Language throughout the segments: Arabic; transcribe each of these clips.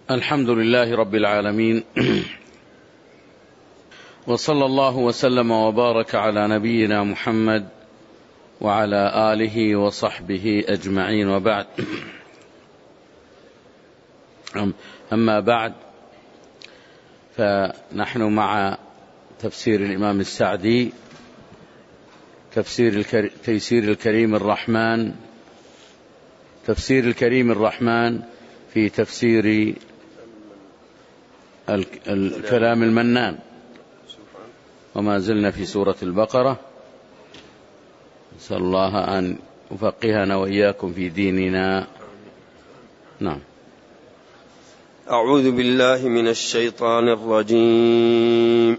الحمد لله رب العالمين، وصلى الله وسلم وبارك على نبينا محمد وعلى آله وصحبه أجمعين، وبعد. أما بعد، فنحن مع تفسير الإمام السعدي، تفسير الكريم الرحمن في تفسير الكلام المنان، وما زلنا في سورة البقرة. نسأل الله أن يفقهنا وإياكم في ديننا. نعم. أعوذ بالله من الشيطان الرجيم.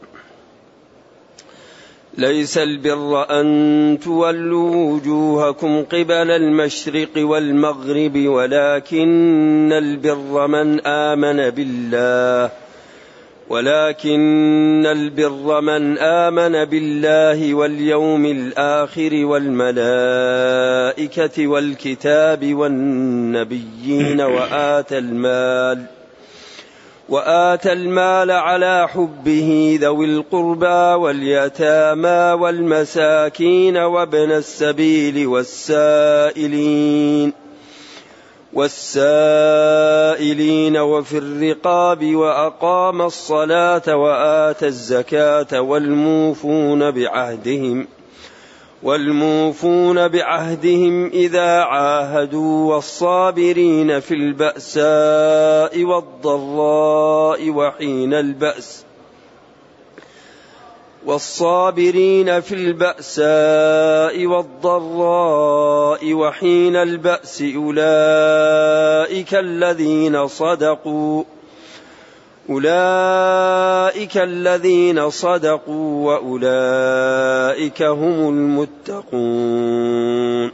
ليس البر أن تولوا وجوهكم قبل المشرق والمغرب، ولكن البر من آمن بالله واليوم الآخر والملائكة والكتاب والنبيين وآتى المال على حبه ذوي القربى واليتامى والمساكين وابن السبيل والسائلين وفي الرقاب، وأقام الصلاة وآتى الزكاة والموفون بعهدهم إذا عاهدوا، والصابرين في البأساء والضراء وحين البأس، أولئك الذين صدقوا وأولئك هم المتقون.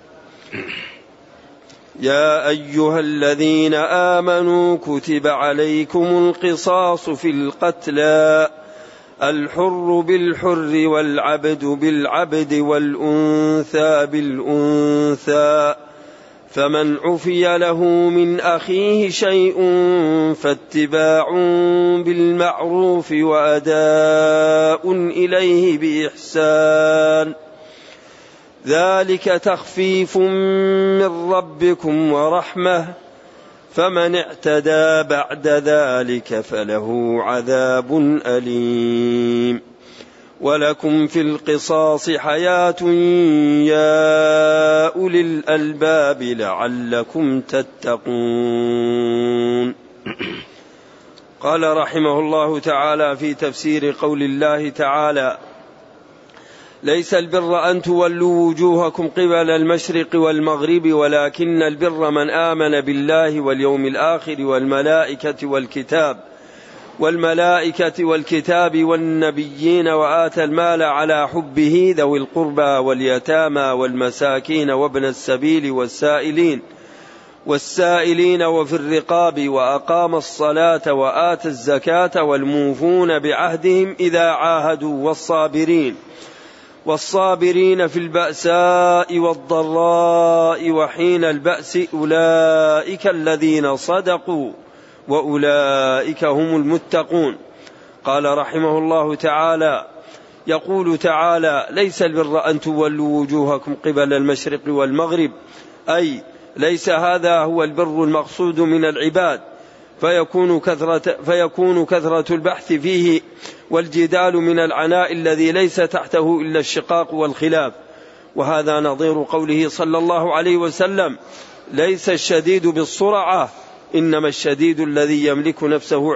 يا أيها الذين آمنوا كتب عليكم القصاص في القتلى، الحر بالحر والعبد بالعبد والأنثى بالأنثى، فمن عفي له من أخيه شيء فاتباع بالمعروف وأداء إليه بإحسان، ذلك تخفيف من ربكم ورحمة، فمن اعتدى بعد ذلك فله عذاب أليم. ولكم في القصاص حياة يا أولي الألباب لعلكم تتقون. قال رحمه الله تعالى في تفسير قول الله تعالى: ليس البر أن تولوا وجوهكم قبل المشرق والمغرب، ولكن البر من آمن بالله واليوم الآخر والملائكة والكتاب والنبيين، وآتى المال على حبه ذوي القربى واليتامى والمساكين وابن السبيل والسائلين وفي الرقاب، وأقام الصلاة وآتى الزكاة والموفون بعهدهم إذا عاهدوا، والصابرين في البأساء والضراء وحين البأس، أولئك الذين صدقوا وأولئك هم المتقون. قال رحمه الله تعالى: يقول تعالى: ليس البر أن تولوا وجوهكم قبل المشرق والمغرب، أي ليس هذا هو البر المقصود من العباد، فيكون كثرة البحث فيه والجدال من العناء الذي ليس تحته إلا الشقاق والخلاف. وهذا نظير قوله صلى الله عليه وسلم: ليس الشديد بالصرعة، إنما الشديد الذي يملك نفسه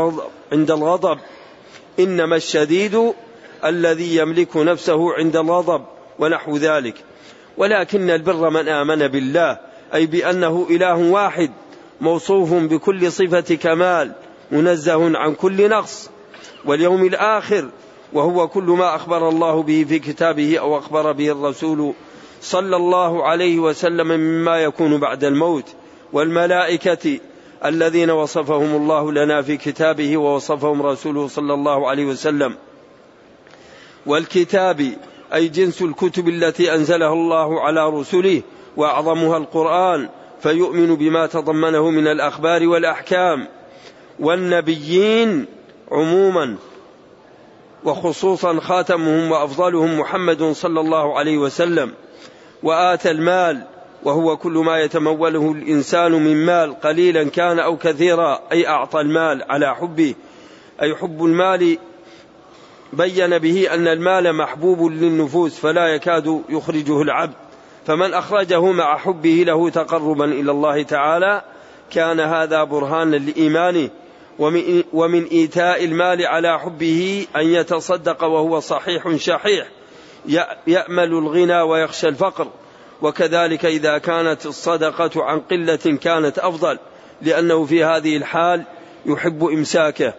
عند الغضب ونحو ذلك. ولكن البر من آمن بالله، أي بأنه إله واحد موصوف بكل صفة كمال منزه عن كل نقص، واليوم الآخر، وهو كل ما أخبر الله به في كتابه أو أخبر به الرسول صلى الله عليه وسلم مما يكون بعد الموت، والملائكة الذين وصفهم الله لنا في كتابه ووصفهم رسوله صلى الله عليه وسلم، والكتاب أي جنس الكتب التي أنزلها الله على رسله، وأعظمها القرآن، فيؤمن بما تضمنه من الأخبار والأحكام. والنبيين عموما وخصوصا خاتمهم وأفضلهم محمد صلى الله عليه وسلم. وآتى المال وهو كل ما يتموله الإنسان من مال قليلا كان أو كثيرا، أي أعطى المال على حبه، أي حب المال بين به أن المال محبوب للنفوس فلا يكاد يخرجه العبد، فمن أخرجه مع حبه له تقربا إلى الله تعالى كان هذا برهانا لإيمانه. ومن إيتاء المال على حبه أن يتصدق وهو صحيح شحيح يأمل الغنى ويخشى الفقر، وكذلك إذا كانت الصدقة عن قلة كانت أفضل، لأنه في هذه الحال يحب إمساكه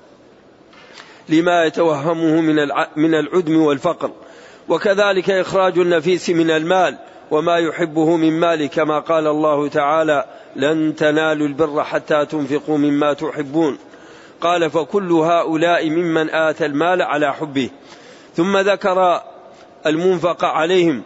لما يتوهمه من العدم والفقر. وكذلك إخراج النفيس من المال وما يحبه من مال، كما قال الله تعالى: لن تنالوا البر حتى تنفقوا مما تحبون. قال: فكل هؤلاء ممن آتى المال على حبه. ثم ذكر المنفق عليهم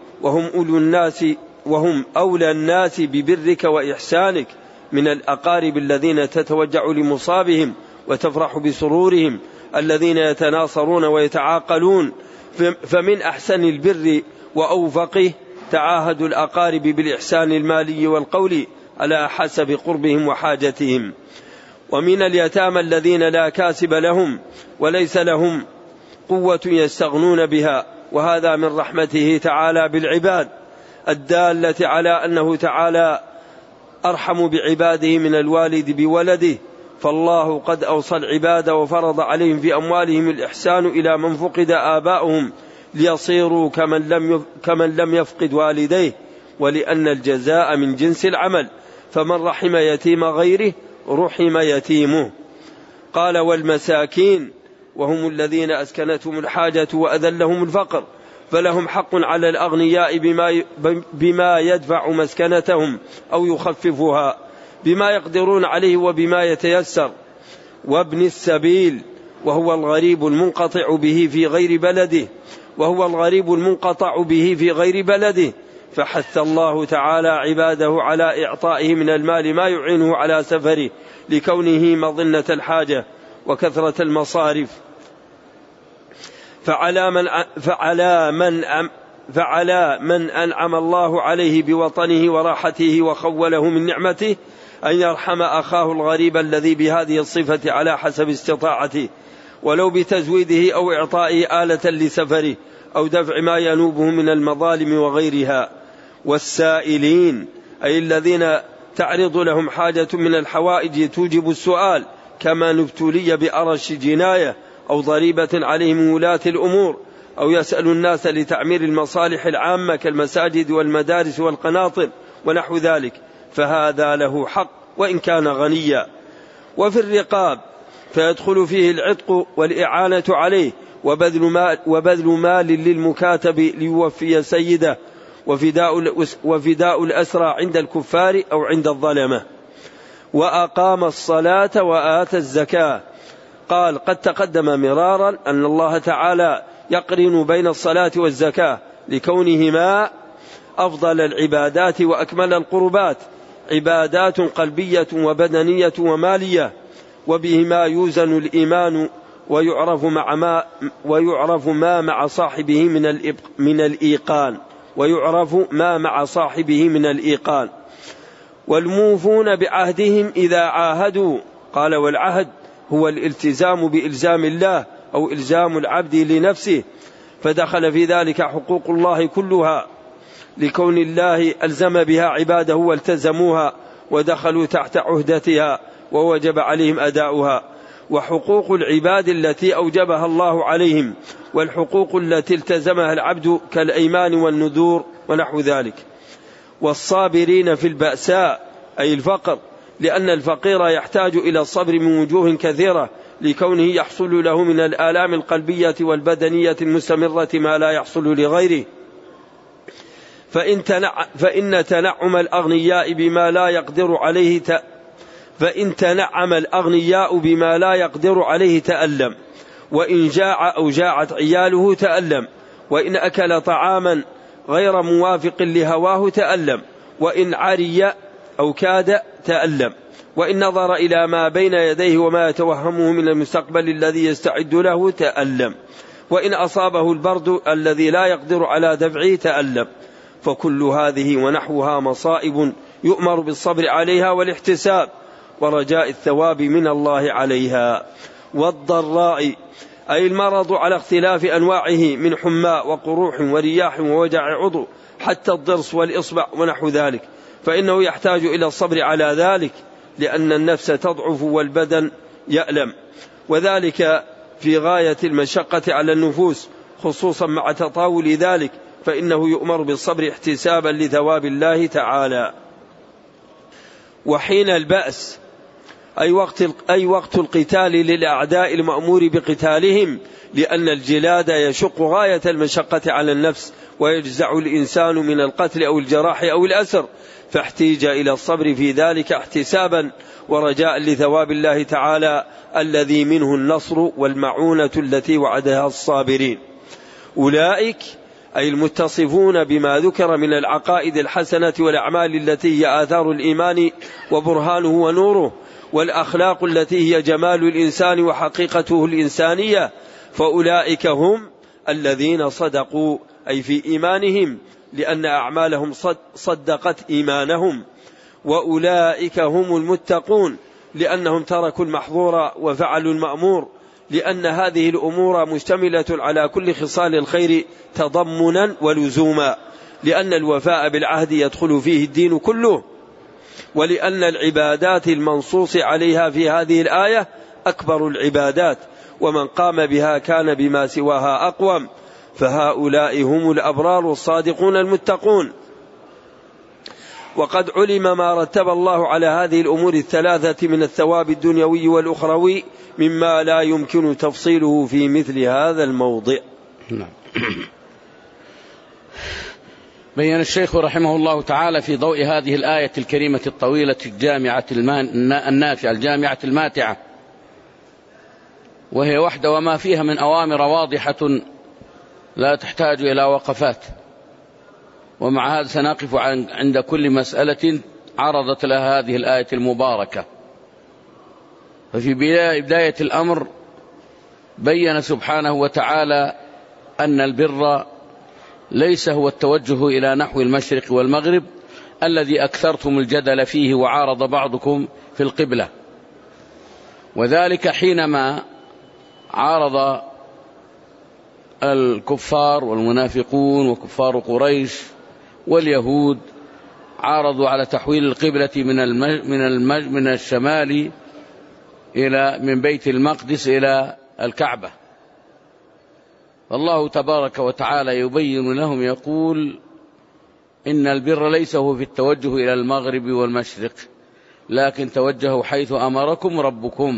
وهم أولى الناس ببرك وإحسانك من الأقارب الذين تتوجع لمصابهم وتفرح بسرورهم، الذين يتناصرون ويتعاقلون. فمن أحسن البر وأوفقه تعاهد الأقارب بالإحسان المالي والقولي على حسب قربهم وحاجتهم. ومن اليتامى الذين لا كاسب لهم وليس لهم قوة يستغنون بها، وهذا من رحمته تعالى بالعباد الدالة على أنه تعالى أرحم بعباده من الوالد بولده. فالله قد أوصى العباد وفرض عليهم في أموالهم الإحسان إلى من فقد آباؤهم ليصيروا كمن لم يفقد والديه، ولأن الجزاء من جنس العمل، فمن رحم يتيم غيره رحم يتيمه. قال: والمساكين وهم الذين أسكنتهم الحاجة وأذلهم الفقر، فلهم حق على الأغنياء بما يدفع مسكنتهم أو يخففها بما يقدرون عليه وبما يتيسر. وابن السبيل وهو الغريب المنقطع به في غير بلده فحث الله تعالى عباده على إعطائه من المال ما يعينه على سفره لكونه مظنة الحاجة وكثرة المصارف. فعلى من أنعم الله عليه بوطنه وراحته وخوله من نعمته أن يرحم أخاه الغريب الذي بهذه الصفة على حسب استطاعته، ولو بتزويده أو إعطائه آلة لسفره أو دفع ما ينوبه من المظالم وغيرها. والسائلين أي الذين تعرض لهم حاجة من الحوائج توجب السؤال، كما نبتلي بأرش جناية أو ضريبة عليهم ولاة الأمور، أو يسأل الناس لتعمير المصالح العامة كالمساجد والمدارس والقناطر ونحو ذلك، فهذا له حق وإن كان غنيا. وفي الرقاب فيدخل فيه العتق والإعانة عليه وبذل مال للمكاتب ليوفي سيده، وفداء الأسرى عند الكفار أو عند الظلمة. وأقام الصلاة وآتى الزكاة. قال: قد تقدم مرارا أن الله تعالى يقرن بين الصلاة والزكاة لكونهما أفضل العبادات وأكمل القربات، عبادات قلبية وبدنية ومالية، وبهما يوزن الإيمان ويعرف ما مع صاحبه من الإيقان. والموفون بعهدهم إذا عاهدوا. قال: والعهد هو الالتزام بإلزام الله أو إلزام العبد لنفسه، فدخل في ذلك حقوق الله كلها لكون الله ألزم بها عباده والتزموها ودخلوا تحت عهدتها ووجب عليهم أداؤها، وحقوق العباد التي أوجبها الله عليهم، والحقوق التي التزمها العبد كالأيمان والنذور ونحو ذلك. والصابرين في البأساء أي الفقر، لأن الفقير يحتاج إلى الصبر من وجوه كثيرة لكونه يحصل له من الآلام القلبية والبدنية المستمرة ما لا يحصل لغيره. فإن تنعم الأغنياء بما لا يقدر عليه تألم، وإن جاع أو جاعت عياله تألم، وإن أكل طعاما غير موافق لهواه تألم، وإن عري أو كاد تألم، وإن نظر إلى ما بين يديه وما يتوهمه من المستقبل الذي يستعد له تألم، وإن أصابه البرد الذي لا يقدر على دفعه تألم. فكل هذه ونحوها مصائب يؤمر بالصبر عليها والاحتساب ورجاء الثواب من الله عليها. والضراء أي المرض على اختلاف أنواعه من حمى وقروح ورياح ووجع عضو حتى الضرس والإصبع ونحو ذلك، فإنه يحتاج إلى الصبر على ذلك، لأن النفس تضعف والبدن يألم، وذلك في غاية المشقة على النفوس، خصوصا مع تطاول ذلك، فإنه يؤمر بالصبر احتسابا لثواب الله تعالى. وحين البأس أي وقت القتال للأعداء المأمور بقتالهم، لأن الجلاد يشق غاية المشقة على النفس، ويجزع الإنسان من القتل أو الجراح أو الأسر، فاحتيج إلى الصبر في ذلك احتسابا ورجاء لثواب الله تعالى الذي منه النصر والمعونة التي وعدها الصابرين. أولئك أي المتصفون بما ذكر من العقائد الحسنة والأعمال التي هي آثار الإيمان وبرهانه ونوره، والأخلاق التي هي جمال الإنسان وحقيقته الإنسانية، فأولئك هم الذين صدقوا أي في إيمانهم، لأن أعمالهم صدقت إيمانهم. وأولئك هم المتقون، لأنهم تركوا المحظور وفعلوا المأمور، لأن هذه الأمور مشتملة على كل خصال الخير تضمنا ولزوما، لأن الوفاء بالعهد يدخل فيه الدين كله، ولأن العبادات المنصوص عليها في هذه الآية أكبر العبادات، ومن قام بها كان بما سواها أقوم، فهؤلاء هم الأبرار الصادقون المتقون. وقد علم ما رتب الله على هذه الأمور الثلاثة من الثواب الدنيوي والأخروي مما لا يمكن تفصيله في مثل هذا الموضع. بين الشيخ رحمه الله تعالى في ضوء هذه الآية الكريمة الطويلة الجامعة النافعة الجامعة الماتعة، وهي وحده وما فيها من أوامر واضحة لا تحتاج إلى وقفات، ومع هذا سنقف عند كل مسألة عرضت لها هذه الآية المباركة. ففي بداية الأمر بين سبحانه وتعالى أن البر ليس هو التوجه إلى نحو المشرق والمغرب الذي أكثرتم الجدل فيه وعارض بعضكم في القبلة، وذلك حينما عارض الكفار والمنافقون وكفار قريش واليهود، عارضوا على تحويل القبلة من الشمال من بيت المقدس إلى الكعبة. فالله تبارك وتعالى يبين لهم يقول إن البر ليس هو في التوجه إلى المغرب والمشرق، لكن توجهوا حيث أمركم ربكم،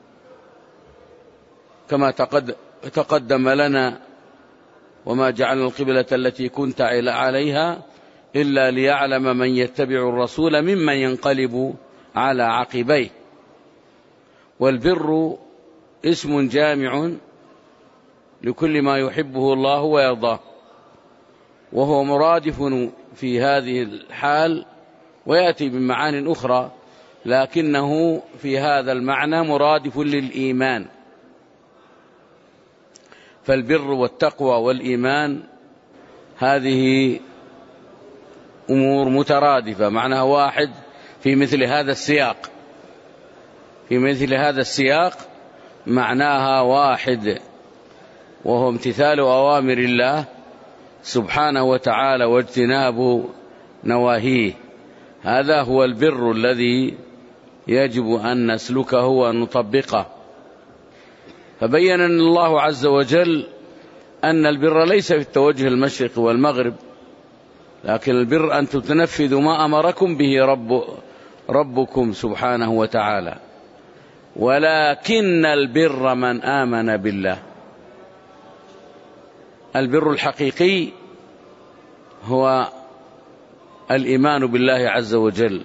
كما تقدم لنا: وما جعلنا القبلة التي كنت عليها إلا ليعلم من يتبع الرسول ممن ينقلب على عقبيه. والبر اسم جامع لكل ما يحبه الله ويرضاه، وهو مرادف في هذه الحال ويأتي بمعان أخرى، لكنه في هذا المعنى مرادف للإيمان. فالبر والتقوى والإيمان هذه أمور مترادفة، معناها واحد في مثل هذا السياق، في مثل هذا السياق معناها واحد، وهو امتثال أوامر الله سبحانه وتعالى واجتناب نواهيه. هذا هو البر الذي يجب أن نسلكه وأن نطبقه. فبين الله عز وجل أن البر ليس في التوجه المشرق والمغرب، لكن البر أن تنفذوا ما أمركم به ربكم سبحانه وتعالى. ولكن البر من آمن بالله. البر الحقيقي هو الإيمان بالله عز وجل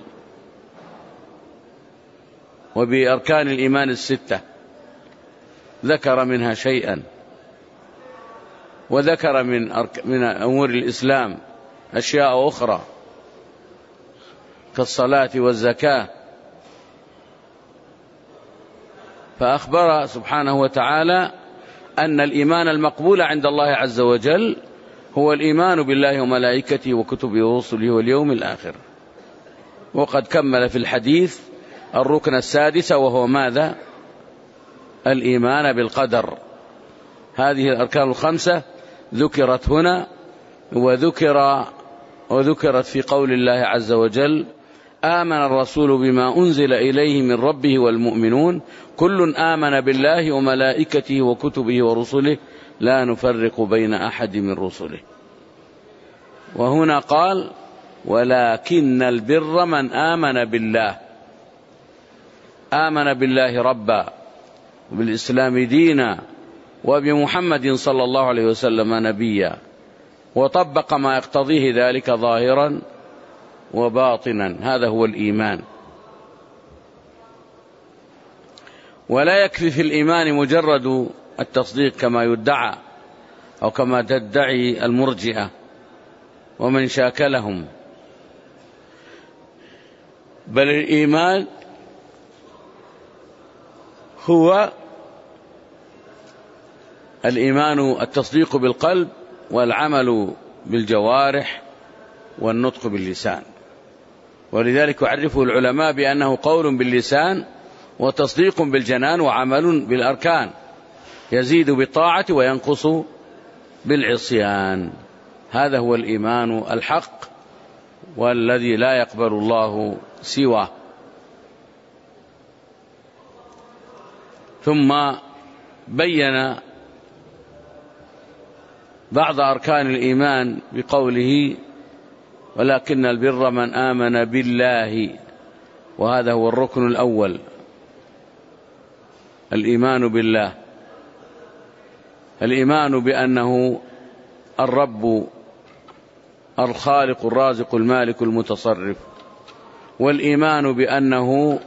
وبأركان الإيمان الستة، ذكر منها شيئا، وذكر من أمور الإسلام أشياء أخرى. كالصلاة والزكاة. فأخبر سبحانه وتعالى أن الإيمان المقبول عند الله عز وجل هو الإيمان بالله وملائكته وكتبه ورسله واليوم الآخر. وقد كمل في الحديث الركن السادس، وهو ماذا؟ الإيمان بالقدر. هذه الأركان الخمسة ذكرت هنا، وذكرت في قول الله عز وجل: آمن الرسول بما أنزل إليه من ربه والمؤمنون كل آمن بالله وملائكته وكتبه ورسله لا نفرق بين أحد من رسله. وهنا قال: ولكن البر من آمن بالله، آمن بالله ربا، وبالإسلام دينا، وبمحمد صلى الله عليه وسلم نبيا، وطبق ما يقتضيه ذلك ظاهرا وباطنا. هذا هو الإيمان. ولا يكفي في الإيمان مجرد التصديق كما يدعى أو كما تدعي المرجئة ومن شاكلهم، بل الإيمان هو التصديق بالقلب، والعمل بالجوارح، والنطق باللسان. ولذلك يعرفه العلماء بأنه قول باللسان وتصديق بالجنان وعمل بالأركان، يزيد بالطاعة وينقص بالعصيان. هذا هو الإيمان الحق، والذي لا يقبل الله سواه. ثم بين بعض أركان الإيمان بقوله: ولكن البر من آمن بالله. وهذا هو الركن الأول، الإيمان بالله، الإيمان بأنه الرب الخالق الرازق المالك المتصرف، والإيمان بأنه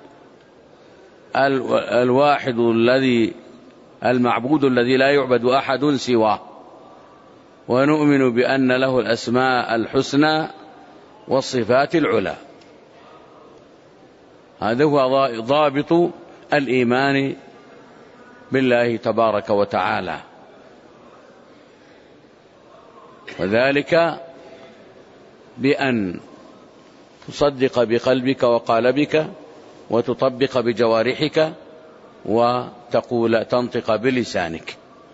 الواحد الذي المعبود الذي لا يعبد أحد سواه، ونؤمن بأن له الأسماء الحسنى والصفات العلى. هذا هو ضابط الإيمان بالله تبارك وتعالى، وذلك بأن تصدق بقلبك وقالبك، وتطبق بجوارحك، تنطق بلسانك،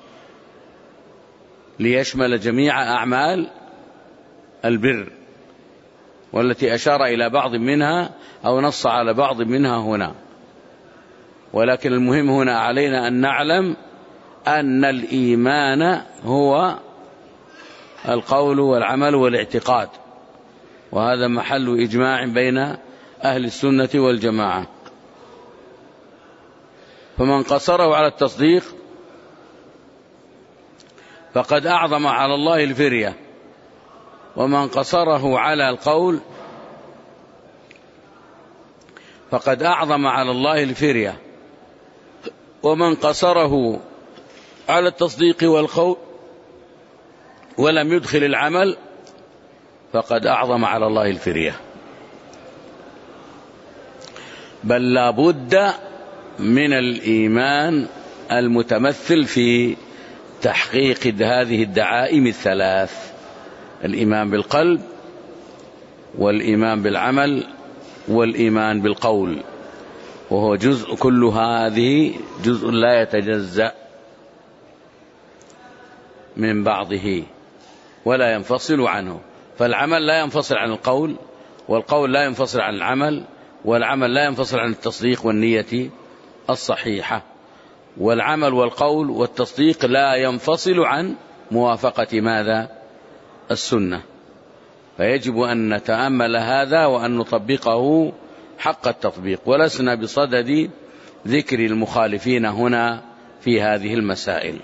ليشمل جميع أعمال البر، والتي أشار إلى بعض منها أو نص على بعض منها هنا. ولكن المهم هنا علينا أن نعلم أن الإيمان هو القول والعمل والاعتقاد، وهذا محل إجماع بين أهل السنة والجماعة. فمن قصره على التصديق فقد أعظم على الله الفرية، ومن قصره على القول فقد أعظم على الله الفرية، ومن قصره على التصديق والقول ولم يدخل العمل فقد أعظم على الله الفرية. بل لا بد من الإيمان المتمثل في تحقيق هذه الدعائم الثلاث: الإيمان بالقلب، والإيمان بالعمل، والإيمان بالقول. وهو جزء، كل هذه جزء لا يتجزأ من بعضه ولا ينفصل عنه. فالعمل لا ينفصل عن القول، والقول لا ينفصل عن العمل، والعمل لا ينفصل عن التصديق والنية الصحيحة، والعمل والقول والتصديق لا ينفصل عن موافقة ماذا؟ السنة. فيجب أن نتأمل هذا وأن نطبقه حق التطبيق، ولسنا بصدد ذكر المخالفين هنا في هذه المسائل.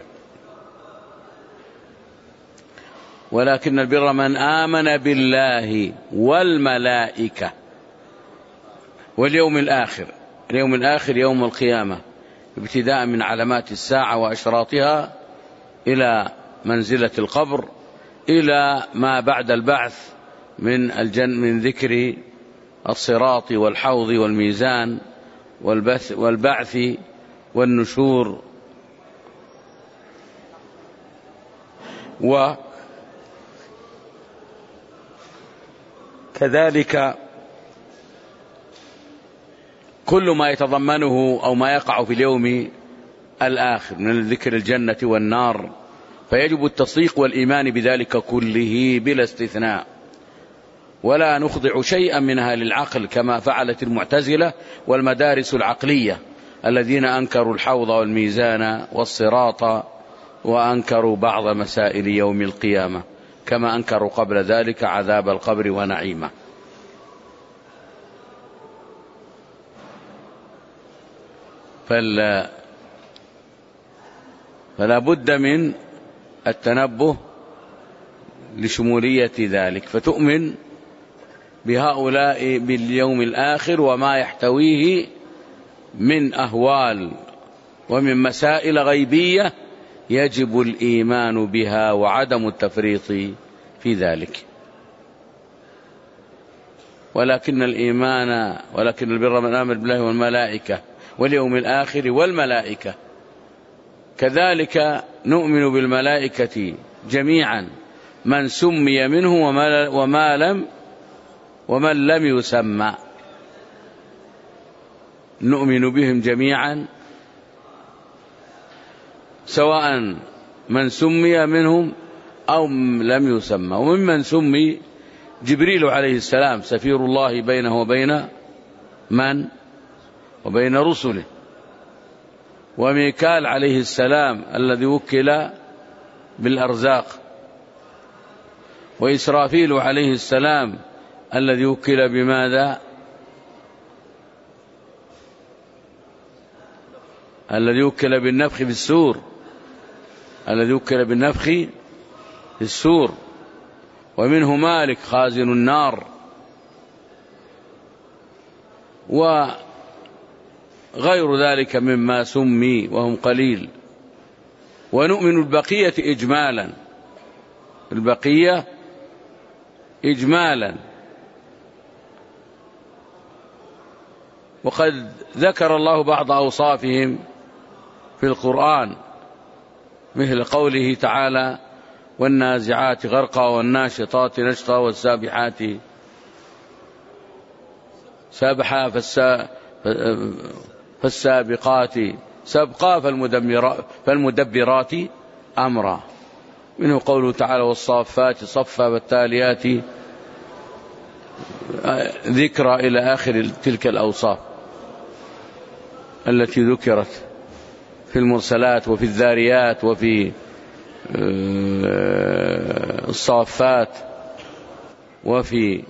ولكن البر من آمن بالله والملائكة واليوم الآخر. اليوم الآخر يوم القيامة، ابتداء من علامات الساعة وأشراطها إلى منزلة القبر، إلى ما بعد البعث من ذكر الصراط والحوض والميزان والبعث والنشور، وكذلك كل ما يتضمنه أو ما يقع في اليوم الآخر من ذكر الجنة والنار، فيجب التصديق والإيمان بذلك كله بلا استثناء، ولا نخضع شيئا منها للعقل كما فعلت المعتزلة والمدارس العقلية الذين أنكروا الحوض والميزان والصراط، وأنكروا بعض مسائل يوم القيامة، كما أنكروا قبل ذلك عذاب القبر ونعيمه. فلا بد من التنبه لشمولية ذلك، فتؤمن بهؤلاء باليوم الآخر وما يحتويه من أهوال ومن مسائل غيبية يجب الإيمان بها وعدم التفريط في ذلك. ولكن البر من آمن بالله والملائكة واليوم الآخر والملائكة، كذلك نؤمن بالملائكة جميعا، من سمي منه ومن لم يسمى، نؤمن بهم جميعا سواء من سمي منهم أو لم يسمى. وممن سمي جبريل عليه السلام سفير الله بينه وبين من؟ وبين رسله. وميكال عليه السلام الذي وكل بالأرزاق. وإسرافيل عليه السلام الذي وكل بماذا؟ الذي وكل بالنفخ في السور، الذي وكل بالنفخ في السور. ومنه مالك خازن النار، وغير ذلك مما سمي وهم قليل. ونؤمن البقية إجمالا، البقية إجمالا. وقد ذكر الله بعض أوصافهم في القرآن، مثل قوله تعالى: والنازعات غرقا والناشطات نشطا والسابحات سبحا فالسابقات سبقا فالمدبرات أمرا. منه قوله تعالى: والصافات صفا والتاليات ذكرى، إلى آخر تلك الأوصاف التي ذكرت في المرسلات وفي الذاريات وفي الصافات وفي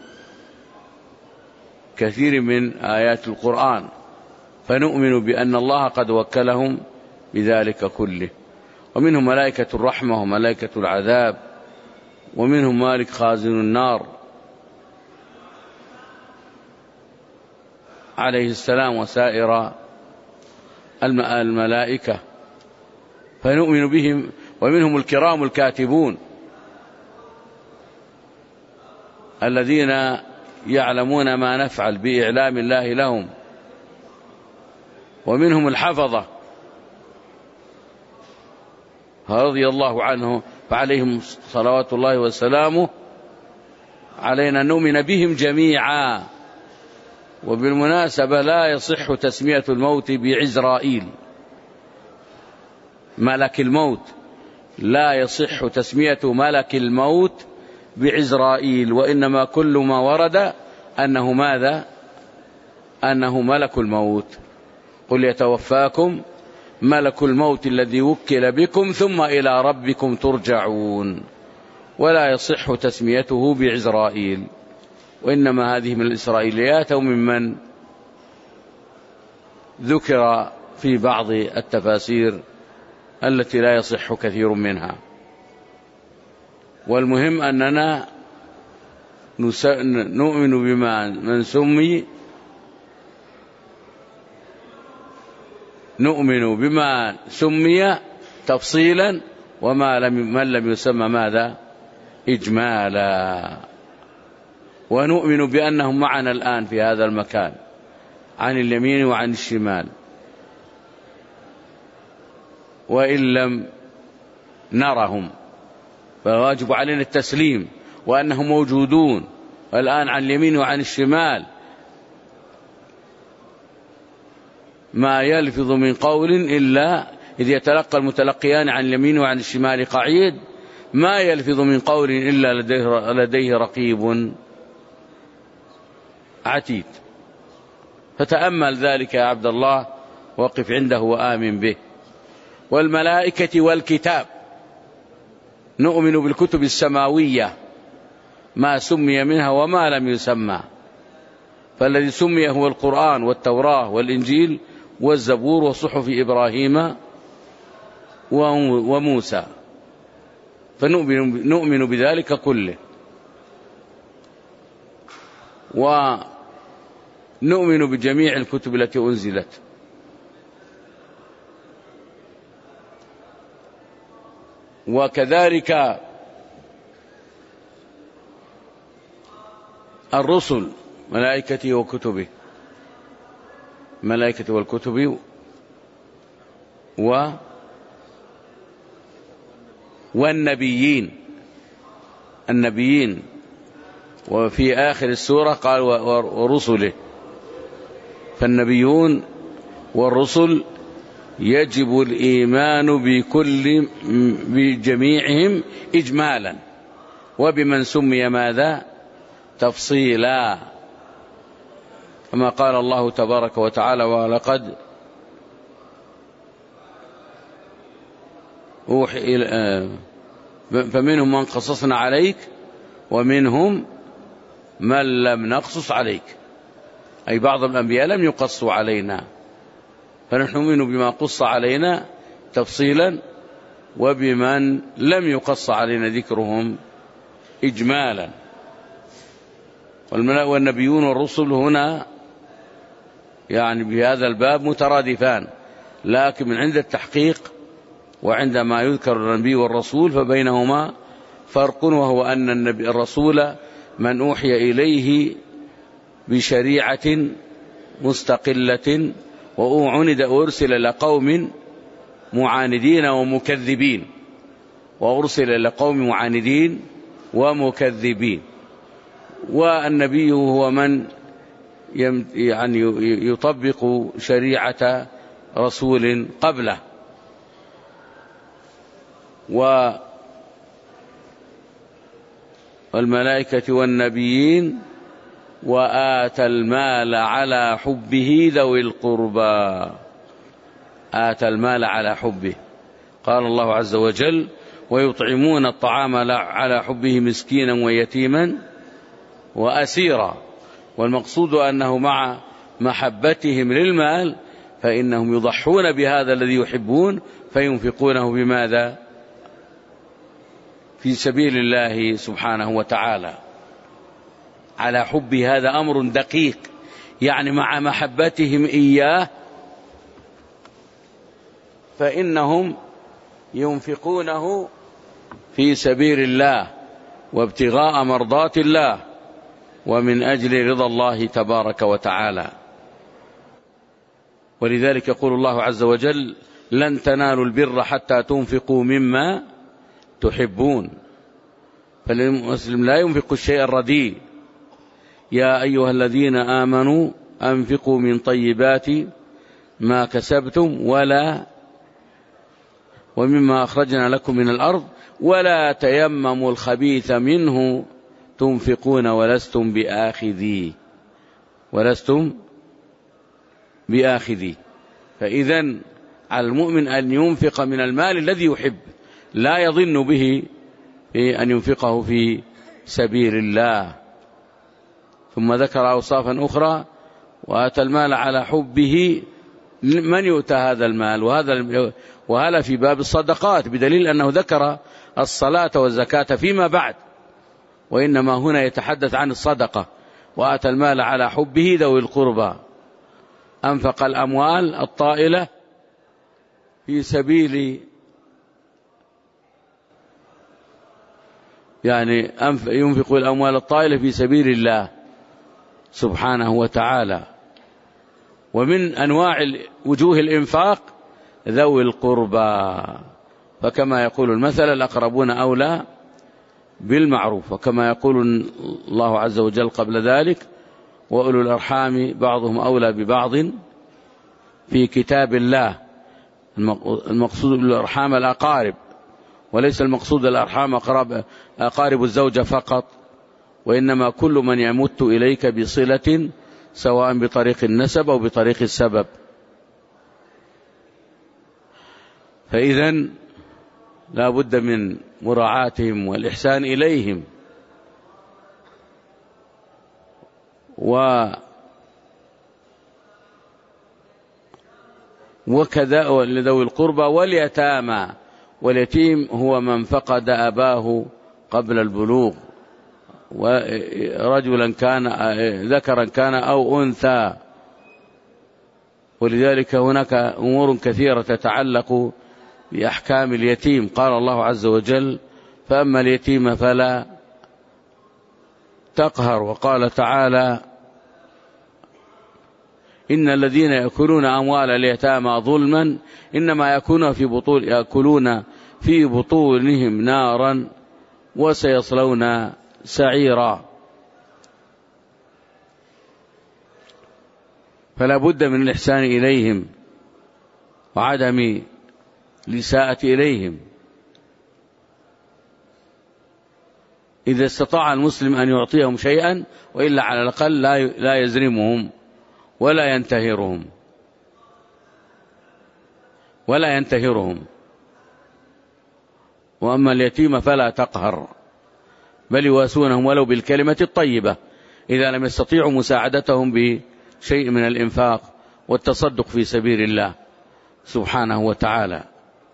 كثير من آيات القرآن. فنؤمن بأن الله قد وكلهم بذلك كله. ومنهم ملائكة الرحمة وملائكة العذاب، ومنهم مالك خازن النار عليه السلام وسائر الملائكة، فنؤمن بهم. ومنهم الكرام الكاتبون الذين يعلمون ما نفعل بإعلام الله لهم. ومنهم الحفظة رضي الله عنه، فعليهم صلوات الله وسلامه، علينا نؤمن بهم جميعا. وبالمناسبة لا يصح تسمية الموت بعزرائيل، ملك الموت، لا يصح تسمية ملك الموت بعزرائيل، وإنما كل ما ورد أنه ماذا؟ أنه ملك الموت. قل يتوفاكم ملك الموت الذي وكل بكم ثم إلى ربكم ترجعون. ولا يصح تسميته بعزرائيل، وإنما هذه من الإسرائيليات أو ممن ذكر في بعض التفاسير التي لا يصح كثير منها. والمهم أننا نؤمن بما من سمي، نؤمن بما سمي تفصيلا، من لم يسمى ماذا؟ إجمالا. ونؤمن بأنهم معنا الآن في هذا المكان عن اليمين وعن الشمال، وإن لم نرهم فواجب علينا التسليم وأنهم موجودون الآن عن اليمين وعن الشمال. ما يلفظ من قول إلا إذ يتلقى المتلقيان عن اليمين وعن الشمال قعيد، ما يلفظ من قول إلا لديه رقيب عتيد. فتأمل ذلك يا عبد الله، وقف عنده وآمن به. والملائكة والكتاب، نؤمن بالكتب السماوية ما سمي منها وما لم يسمى، فالذي سمي هو القرآن والتوراة والإنجيل والزبور وصحف إبراهيم وموسى، فنؤمن بذلك كله. ونؤمن بجميع الكتب التي أنزلت. وكذلك الرسل، ملائكته وكتبه، ملائكته والكتب والنبيين، النبيين. وفي آخر السورة قال ورسله، فالنبيون والرسل يجب الإيمان بجميعهم إجمالا، وبمن سمي ماذا تفصيلا، كما قال الله تبارك وتعالى: ولقد فمنهم من قصصنا عليك ومنهم من لم نقصص عليك، أي بعض الأنبياء لم يقصوا علينا، فنحن نؤمن بما قص علينا تفصيلا، وبمن لم يقص علينا ذكرهم إجمالا. والنبيون والرسل هنا يعني بهذا الباب مترادفان، لكن من عند التحقيق وعندما يذكر النبي والرسول فبينهما فرق، وهو أن الرسول من أوحي إليه بشريعة مستقلة وأرسل إلى قوم معاندين ومكذبين، وأرسل إلى قوم معاندين ومكذبين. والنبي هو من يعني يطبق شريعة رسول قبله. والملائكة والنبيين وآتى المال على حبه ذوي القربى، آتى المال على حبه، قال الله عز وجل: ويطعمون الطعام على حبه مسكينا ويتيما وأسيرا. والمقصود أنه مع محبتهم للمال فإنهم يضحون بهذا الذي يحبون فينفقونه بماذا؟ في سبيل الله سبحانه وتعالى على حب. هذا أمر دقيق، يعني مع محبتهم إياه فإنهم ينفقونه في سبيل الله وابتغاء مرضات الله ومن أجل رضا الله تبارك وتعالى. ولذلك يقول الله عز وجل: لن تنالوا البر حتى تنفقوا مما تحبون. فالمسلم لا ينفق الشيء الرديء. يا أيها الذين آمنوا أنفقوا من طيبات ما كسبتم ومما أخرجنا لكم من الأرض ولا تيمموا الخبيث منه تنفقون ولستم بآخذي. فإذن على المؤمن أن ينفق من المال الذي يحب، لا يظن به أن ينفقه في سبيل الله. ثم ذكر أوصافا أخرى: وآتى المال على حبه. من يؤتى هذا المال؟ وهذا في باب الصدقات، بدليل أنه ذكر الصلاة والزكاة فيما بعد، وإنما هنا يتحدث عن الصدقة. وآتى المال على حبه ذوي القربى، أنفق الأموال الطائلة في سبيل يعني ينفق الأموال الطائلة في سبيل الله سبحانه وتعالى. ومن أنواع وجوه الإنفاق ذوي القربى، فكما يقول المثل الأقربون أولى بالمعروف، وكما يقول الله عز وجل قبل ذلك وأولو الأرحام بعضهم أولى ببعض في كتاب الله. المقصود بالأرحام الأقارب، وليس المقصود الأرحام أقارب الزوجة فقط، وإنما كل من يمت إليك بصلة سواء بطريق النسب أو بطريق السبب. فإذن لا بد من مراعاتهم والإحسان إليهم، وكذا لذوي القربى واليتامى. واليتيم هو من فقد أباه قبل البلوغ، ورجلا كان ذكرا كان أو أنثى. ولذلك هناك أمور كثيرة تتعلق بأحكام اليتيم. قال الله عز وجل: فأما اليتيم فلا تقهر. وقال تعالى: إن الذين يأكلون أموال اليتامى ظلما إنما يأكلون في بطونهم نارا وسيصلون سعيرا. فلا بد من الإحسان إليهم وعدم الإساءة إليهم. إذا استطاع المسلم أن يعطيهم شيئا، وإلا على الأقل لا يزرمهم ولا ينتهرهم. وأما اليتيم فلا تقهر، بل يواسونهم ولو بالكلمة الطيبة إذا لم يستطيعوا مساعدتهم بشيء من الإنفاق والتصدق في سبيل الله سبحانه وتعالى.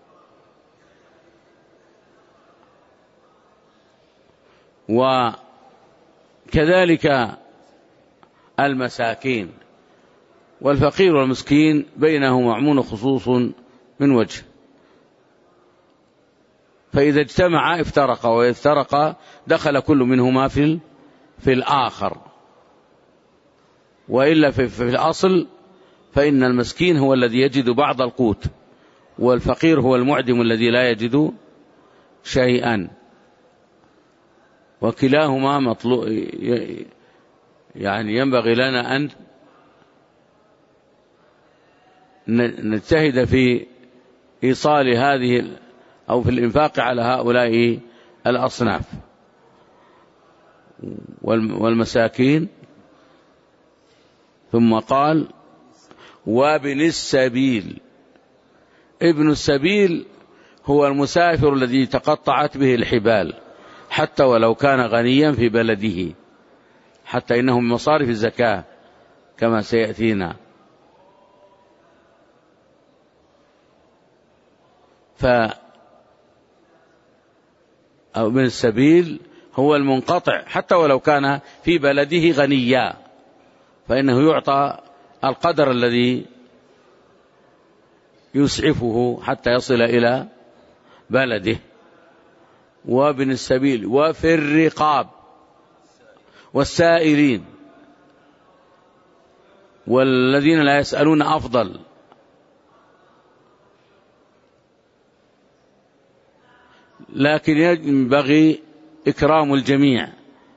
وكذلك المساكين. والفقير والمسكين بينه معمون خصوص من وجه، فإذا اجتمع افترقا، وإذا افترقا دخل كل منهما في الآخر. وإلا في الأصل فإن المسكين هو الذي يجد بعض القوت، والفقير هو المعدم الذي لا يجد شيئا، وكلاهما مطلوب. يعني ينبغي لنا أن نجتهد في إيصال هذه أو في الإنفاق على هؤلاء الأصناف والمساكين. ثم قال: وابن السبيل. ابن السبيل هو المسافر الذي تقطعت به الحبال، حتى ولو كان غنيا في بلده، حتى إنه من مصارف الزكاة كما سيأتينا. ابن السبيل هو المنقطع حتى ولو كان في بلده غنيا، فإنه يعطى القدر الذي يسعفه حتى يصل إلى بلده. وابن السبيل. وفي الرقاب والسائلين والذين لا يسألون أفضل. لكن ينبغي إكرام الجميع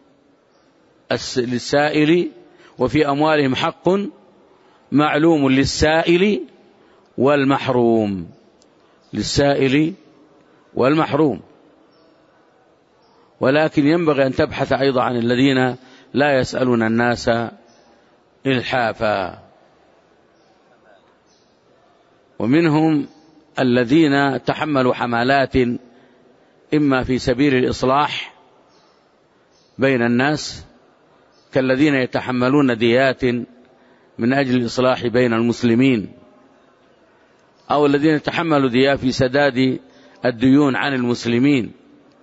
للسائل، وفي أموالهم حق معلوم للسائل والمحروم. للسائل والمحروم. ولكن ينبغي أن تبحث أيضا عن الذين لا يسألون الناس إلحافا. ومنهم الذين تحملوا حملات إما في سبيل الإصلاح بين الناس، كالذين يتحملون ديات من أجل الإصلاح بين المسلمين، أو الذين يتحملوا ديات في سداد الديون عن المسلمين.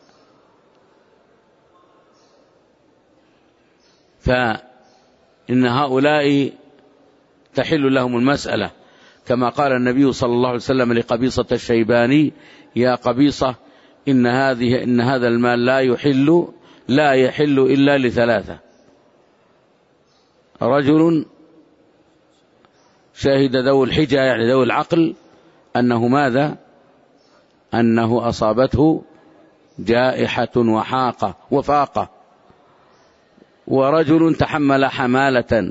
فإن هؤلاء تحل لهم المسألة، كما قال النبي صلى الله عليه وسلم لقبيصة الشيباني: يا قبيصة إن هذا المال لا يحل إلا لثلاثة: رجل شهد ذو الحجة، يعني ذو العقل، أنه ماذا؟ أنه أصابته جائحة وفاقة، ورجل تحمل حمالة،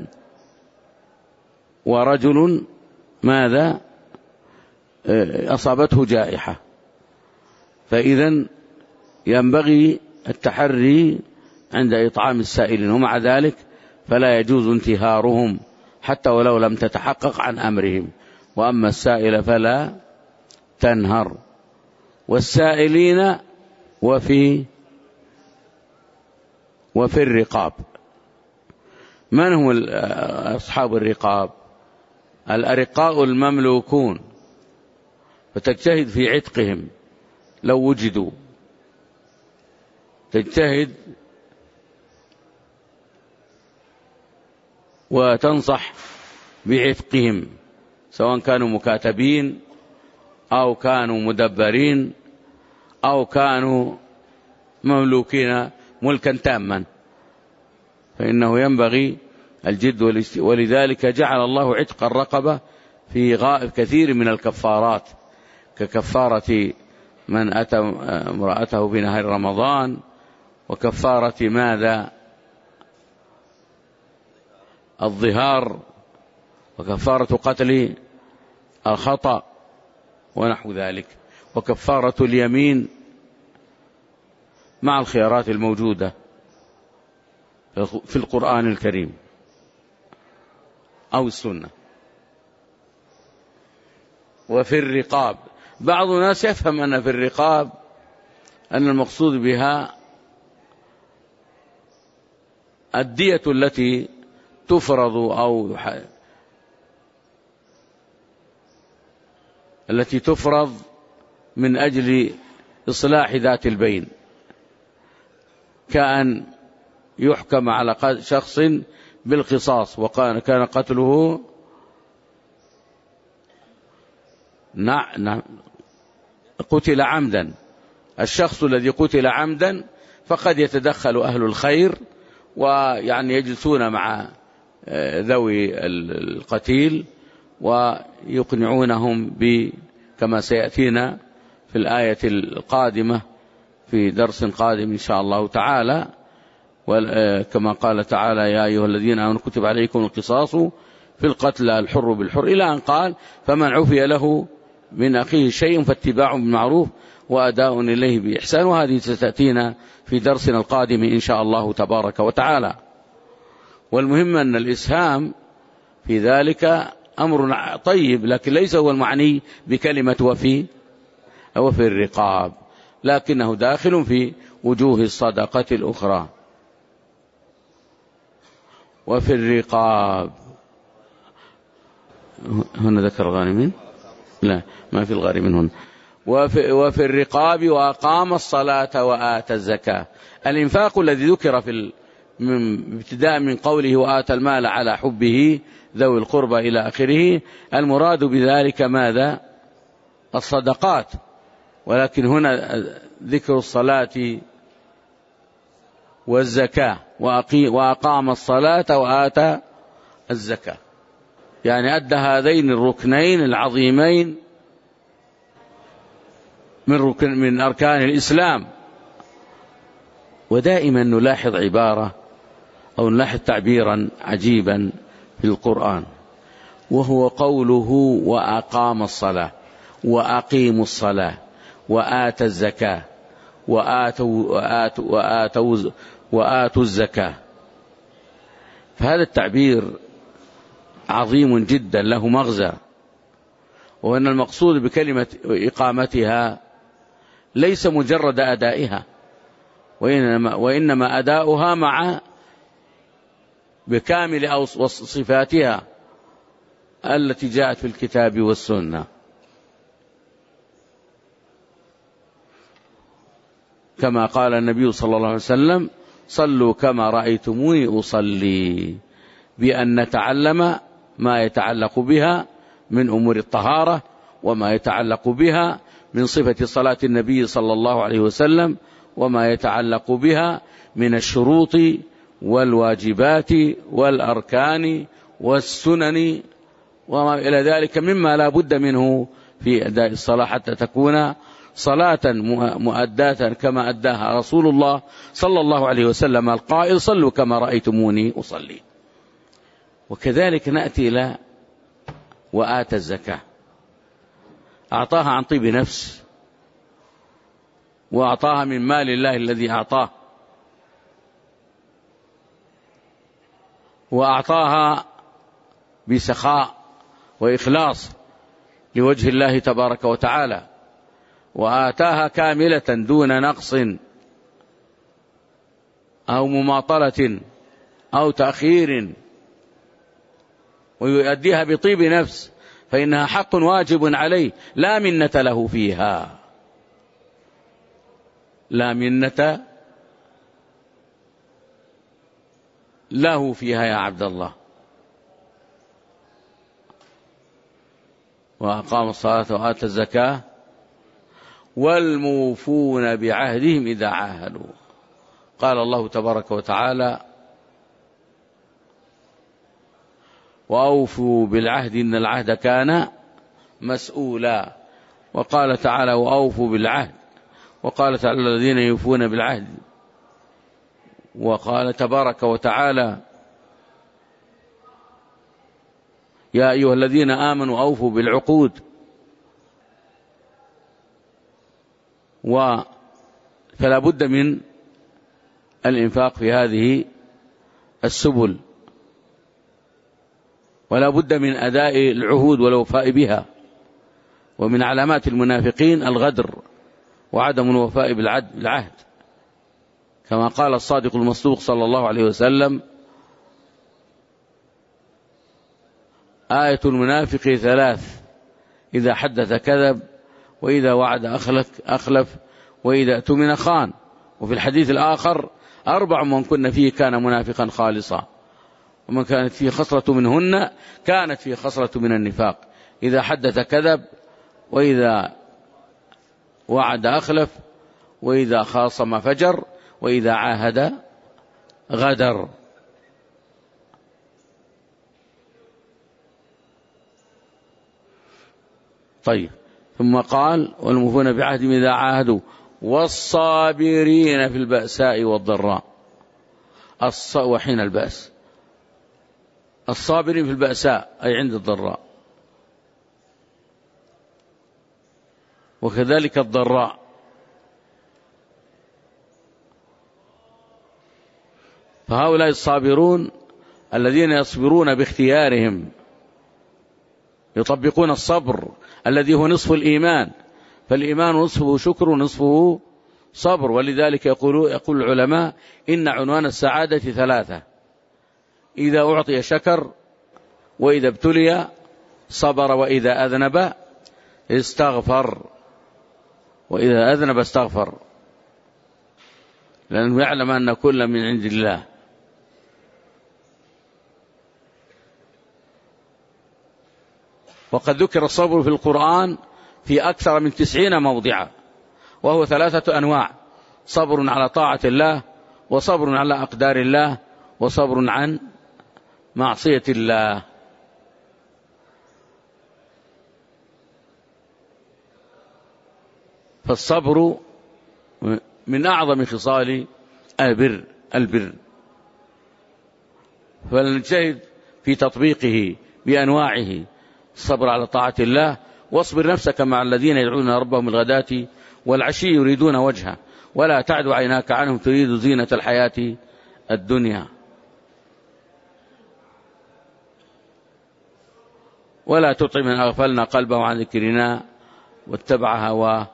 ورجل ماذا؟ أصابته جائحة. فإذن ينبغي التحري عند إطعام السائلين، ومع ذلك فلا يجوز انتهارهم حتى ولو لم تتحقق عن أمرهم. وأما السائل فلا تنهر. والسائلين وفي الرقاب. من هم أصحاب الرقاب؟ الأرقاء المملوكون، فتجتهد في عتقهم لو وجدوا، تجتهد وتنصح بعتقهم، سواء كانوا مكاتبين أو كانوا مدبرين أو كانوا مملوكين ملكا تاما، فإنه ينبغي الجد ولذلك جعل الله عتق الرقبة في كثير من الكفارات، ككفارة من أتى امرأته في نهار رمضان، وكفارة ماذا؟ الظهار، وكفارة قتل الخطأ ونحو ذلك، وكفارة اليمين، مع الخيارات الموجودة في القرآن الكريم أو السنة. وفي الرقاب، بعض الناس يفهم أن في الرقاب أن المقصود بها الدية التي تفرض أو التي تفرض من أجل إصلاح ذات البين، كأن يحكم على شخص بالقصاص وكان قتله قتل عمدا. الشخص الذي قتل عمدا فقد يتدخل أهل الخير ويعني يجلسون مع ذوي القتيل ويقنعونهم كما سيأتينا في الآية القادمة في درس قادم إن شاء الله تعالى، كما قال تعالى: يا أيها الذين آمنوا كتب عليكم القصاص في القتلى الحر بالحر، إلى أن قال: فمن عفي له من أخيه شيء فاتباع بالمعروف وأداء إليه بإحسان. وهذه ستأتينا في درسنا القادم إن شاء الله تبارك وتعالى. والمهم أن الإسهام في ذلك أمر طيب، لكن ليس هو المعني بكلمة وفي الرقاب، لكنه داخل في وجوه الصدقة الأخرى. وفي الرقاب هنا ذكر الغارمين؟ لا، ما في الغارمين هنا. وفي الرقاب وأقام الصلاة وآتى الزكاة. الإنفاق الذي ذكر ابتداء من قوله وآتى المال على حبه ذوي القربى إلى آخره، المراد بذلك ماذا؟ الصدقات، ولكن هنا ذكر الصلاة والزكاة، وأقام الصلاة وآتى الزكاة، يعني أدى هذين الركنين العظيمين من أركان الإسلام. ودائما نلاحظ عبارة أو نلاحظ تعبيرا عجيبا في القرآن، وهو قوله وأقام الصلاة وأقيموا الصلاة وآتى الزكاة وآتوا الزكاة. فهذا التعبير عظيم جدا له مغزى، وأن المقصود بكلمة إقامتها ليس مجرد أدائها، وإنما أداؤها مع بكامل صفاتها التي جاءت في الكتاب والسنة، كما قال النبي صلى الله عليه وسلم: صلوا كما رأيتموني أصلي، بأن نتعلم ما يتعلق بها من أمور الطهارة، وما يتعلق بها من صفة صلاة النبي صلى الله عليه وسلم وما يتعلق بها من الشروط والواجبات والأركان والسنن وما إلى ذلك مما لا بد منه في أداء الصلاة حتى تكون صلاة مؤداة كما أداها رسول الله صلى الله عليه وسلم القائل: صلوا كما رأيتموني أصلي. وكذلك نأتي إلى وآتى الزكاة، أعطاها عن طيب نفس، وأعطاها من مال الله الذي أعطاه، وأعطاها بسخاء وإخلاص لوجه الله تبارك وتعالى، وآتاها كاملة دون نقص أو مماطلة أو تأخير، ويؤديها بطيب نفس، فإنها حق واجب عليه لا منة له فيها، لا منة له فيها يا عبد الله. وأقام الصلاة وآتى الزكاة والموفون بعهدهم إذا عاهدوا. قال الله تبارك وتعالى: وأوفوا بالعهد إن العهد كان مسؤولا. وقال تعالى: وأوفوا بالعهد. وقال تعالى: الذين يوفون بالعهد. وقال تبارك وتعالى: يا أيها الذين آمنوا أوفوا بالعقود. فلا بد من الإنفاق في هذه السبل، ولا بد من أداء العهود والوفاء بها. ومن علامات المنافقين الغدر وعدم الوفاء بالعهد، كما قال الصادق المصدوق صلى الله عليه وسلم: آية المنافق 3: إذا حدث كذب، وإذا وعد أخلف، وإذا اؤتمن خان. وفي الحديث الآخر: 4 من كن فيه كان منافقا خالصا، ومن كانت فيه خصلة منهن كانت فيه خصلة من النفاق: إذا حدث كذب، وإذا وعد أخلف، وإذا خاصم فجر، وإذا عاهد غدر. طيب، ثم قال: والموفون بعهدهم إذا عاهدوا والصابرين في البأساء والضراء. وحين البأس، الصابرين في البأساء أي عند الضراء، وكذلك الضراء. فهؤلاء الصابرون الذين يصبرون باختيارهم، يطبقون الصبر الذي هو نصف الإيمان، فالإيمان نصفه شكر ونصفه صبر. ولذلك يقول العلماء: إن عنوان السعادة 3: إذا أعطي شكر، وإذا ابتلي صبر، وإذا أذنب استغفر. وإذا أذنب استغفر، لأنه يعلم أن كل من عند الله. وقد ذكر الصبر في القرآن في أكثر من 90 موضعا، وهو 3 أنواع: صبر على طاعة الله، وصبر على أقدار الله، وصبر عن معصية الله. فالصبر من أعظم خصال البر، فلنجتهد في تطبيقه بأنواعه: الصبر على طاعة الله، واصبر نفسك مع الذين يدعون ربهم الغداة والعشي يريدون وجهه، ولا تعد عيناك عنهم تريد زينة الحياة الدنيا، ولا تطع من أغفلنا قلبه عن ذكرنا واتبع هواه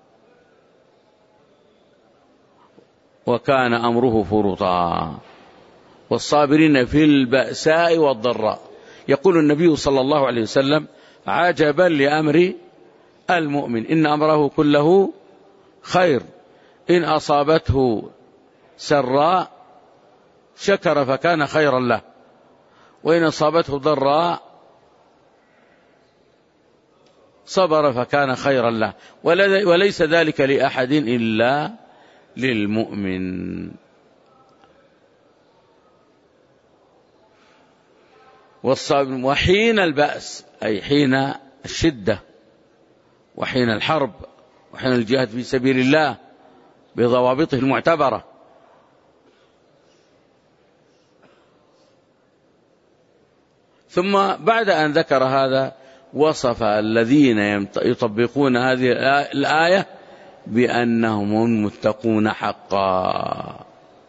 وكان أمره فرطا. والصابرين في البأساء والضراء. يقول النبي صلى الله عليه وسلم: عجبا لأمر المؤمن، إن أمره كله خير، إن أصابته سراء شكر فكان خيرا له، وإن أصابته ضراء صبر فكان خيرا له، وليس ذلك لأحد إلا للمؤمن. وحين البأس أي حين الشدة وحين الحرب وحين الجهاد في سبيل الله بضوابطه المعتبرة. ثم بعد أن ذكر هذا وصف الذين يطبقون هذه الآية بأنهم المتقون حقا.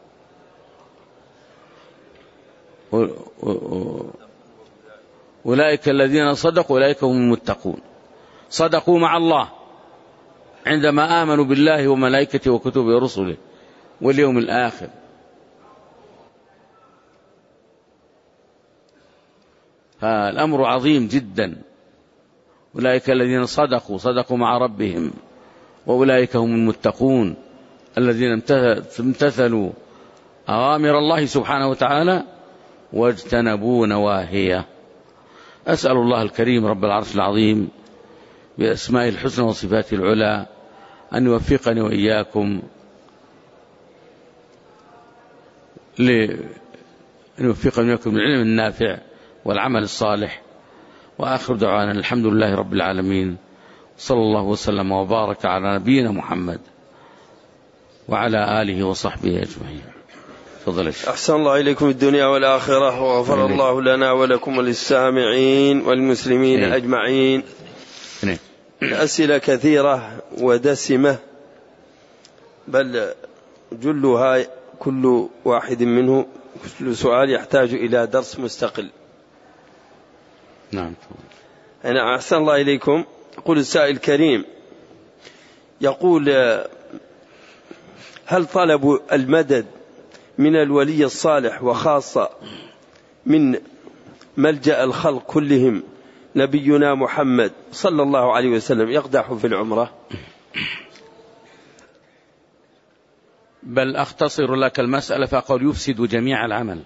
أولئك الذين صدقوا أولئك هم المتقون، صدقوا مع الله عندما آمنوا بالله وملائكته وكتبه ورسله واليوم الآخر. فالأمر عظيم جدا. أولئك الذين صدقوا مع ربهم وأولئك هم المتقون الذين امتثلوا أوامر الله سبحانه وتعالى واجتنبوا نواهيه. أسأل الله الكريم رب العرش العظيم بأسمائه الحسنى وصفاته العلى أن يوفقني وإياكم للعلم النافع والعمل الصالح. وآخر دعوانا الحمد لله رب العالمين، صلى الله وسلم وبارك على نبينا محمد وعلى آله وصحبه أجمعين. تفضل. أحسن الله إليكم الدنيا والآخرة، وغفر الله لنا ولكم وللسامعين والمسلمين أجمعين. أسئلة كثيرة ودسمة، بل جلها كل واحد منه كل سؤال يحتاج إلى درس مستقل. نعم. أنا أحسن الله إليكم. يقول السائل الكريم، يقول: هل طلب المدد من الولي الصالح وخاصة من ملجأ الخلق كلهم نبينا محمد صلى الله عليه وسلم يقدح في العمرة؟ بل أختصر لك المسألة فأقول يفسد جميع العمل.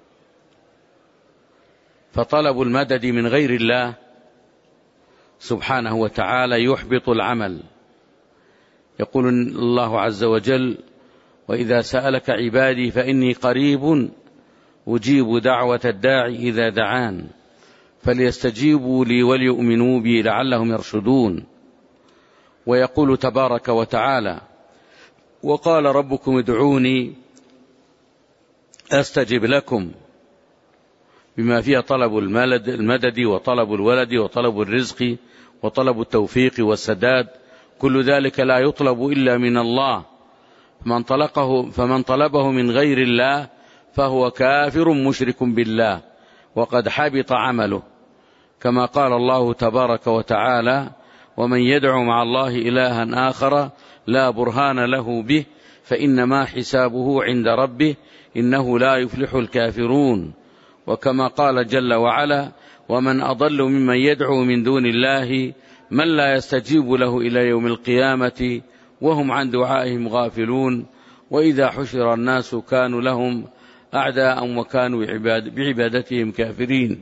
فطلب المدد من غير الله سبحانه وتعالى يحبط العمل. يقول الله عز وجل: وإذا سألك عبادي فإني قريب أجيب دعوة الداعي إذا دعان فليستجيبوا لي وليؤمنوا بي لعلهم يرشدون. ويقول تبارك وتعالى: وقال ربكم ادعوني أستجب لكم، بما فيها طلب المدد وطلب الولد وطلب الرزق وطلب التوفيق والسداد. كل ذلك لا يطلب إلا من الله، فمن طلبه من غير الله فهو كافر مشرك بالله وقد حبط عمله، كما قال الله تبارك وتعالى: ومن يدعو مع الله إلها آخر لا برهان له به فإنما حسابه عند ربه إنه لا يفلح الكافرون. وكما قال جل وعلا: ومن أضل ممن يدعو من دون الله من لا يستجيب له إلى يوم القيامة وهم عن دعائهم غافلون. وإذا حشر الناس كانوا لهم أعداء وكانوا بعبادتهم كافرين.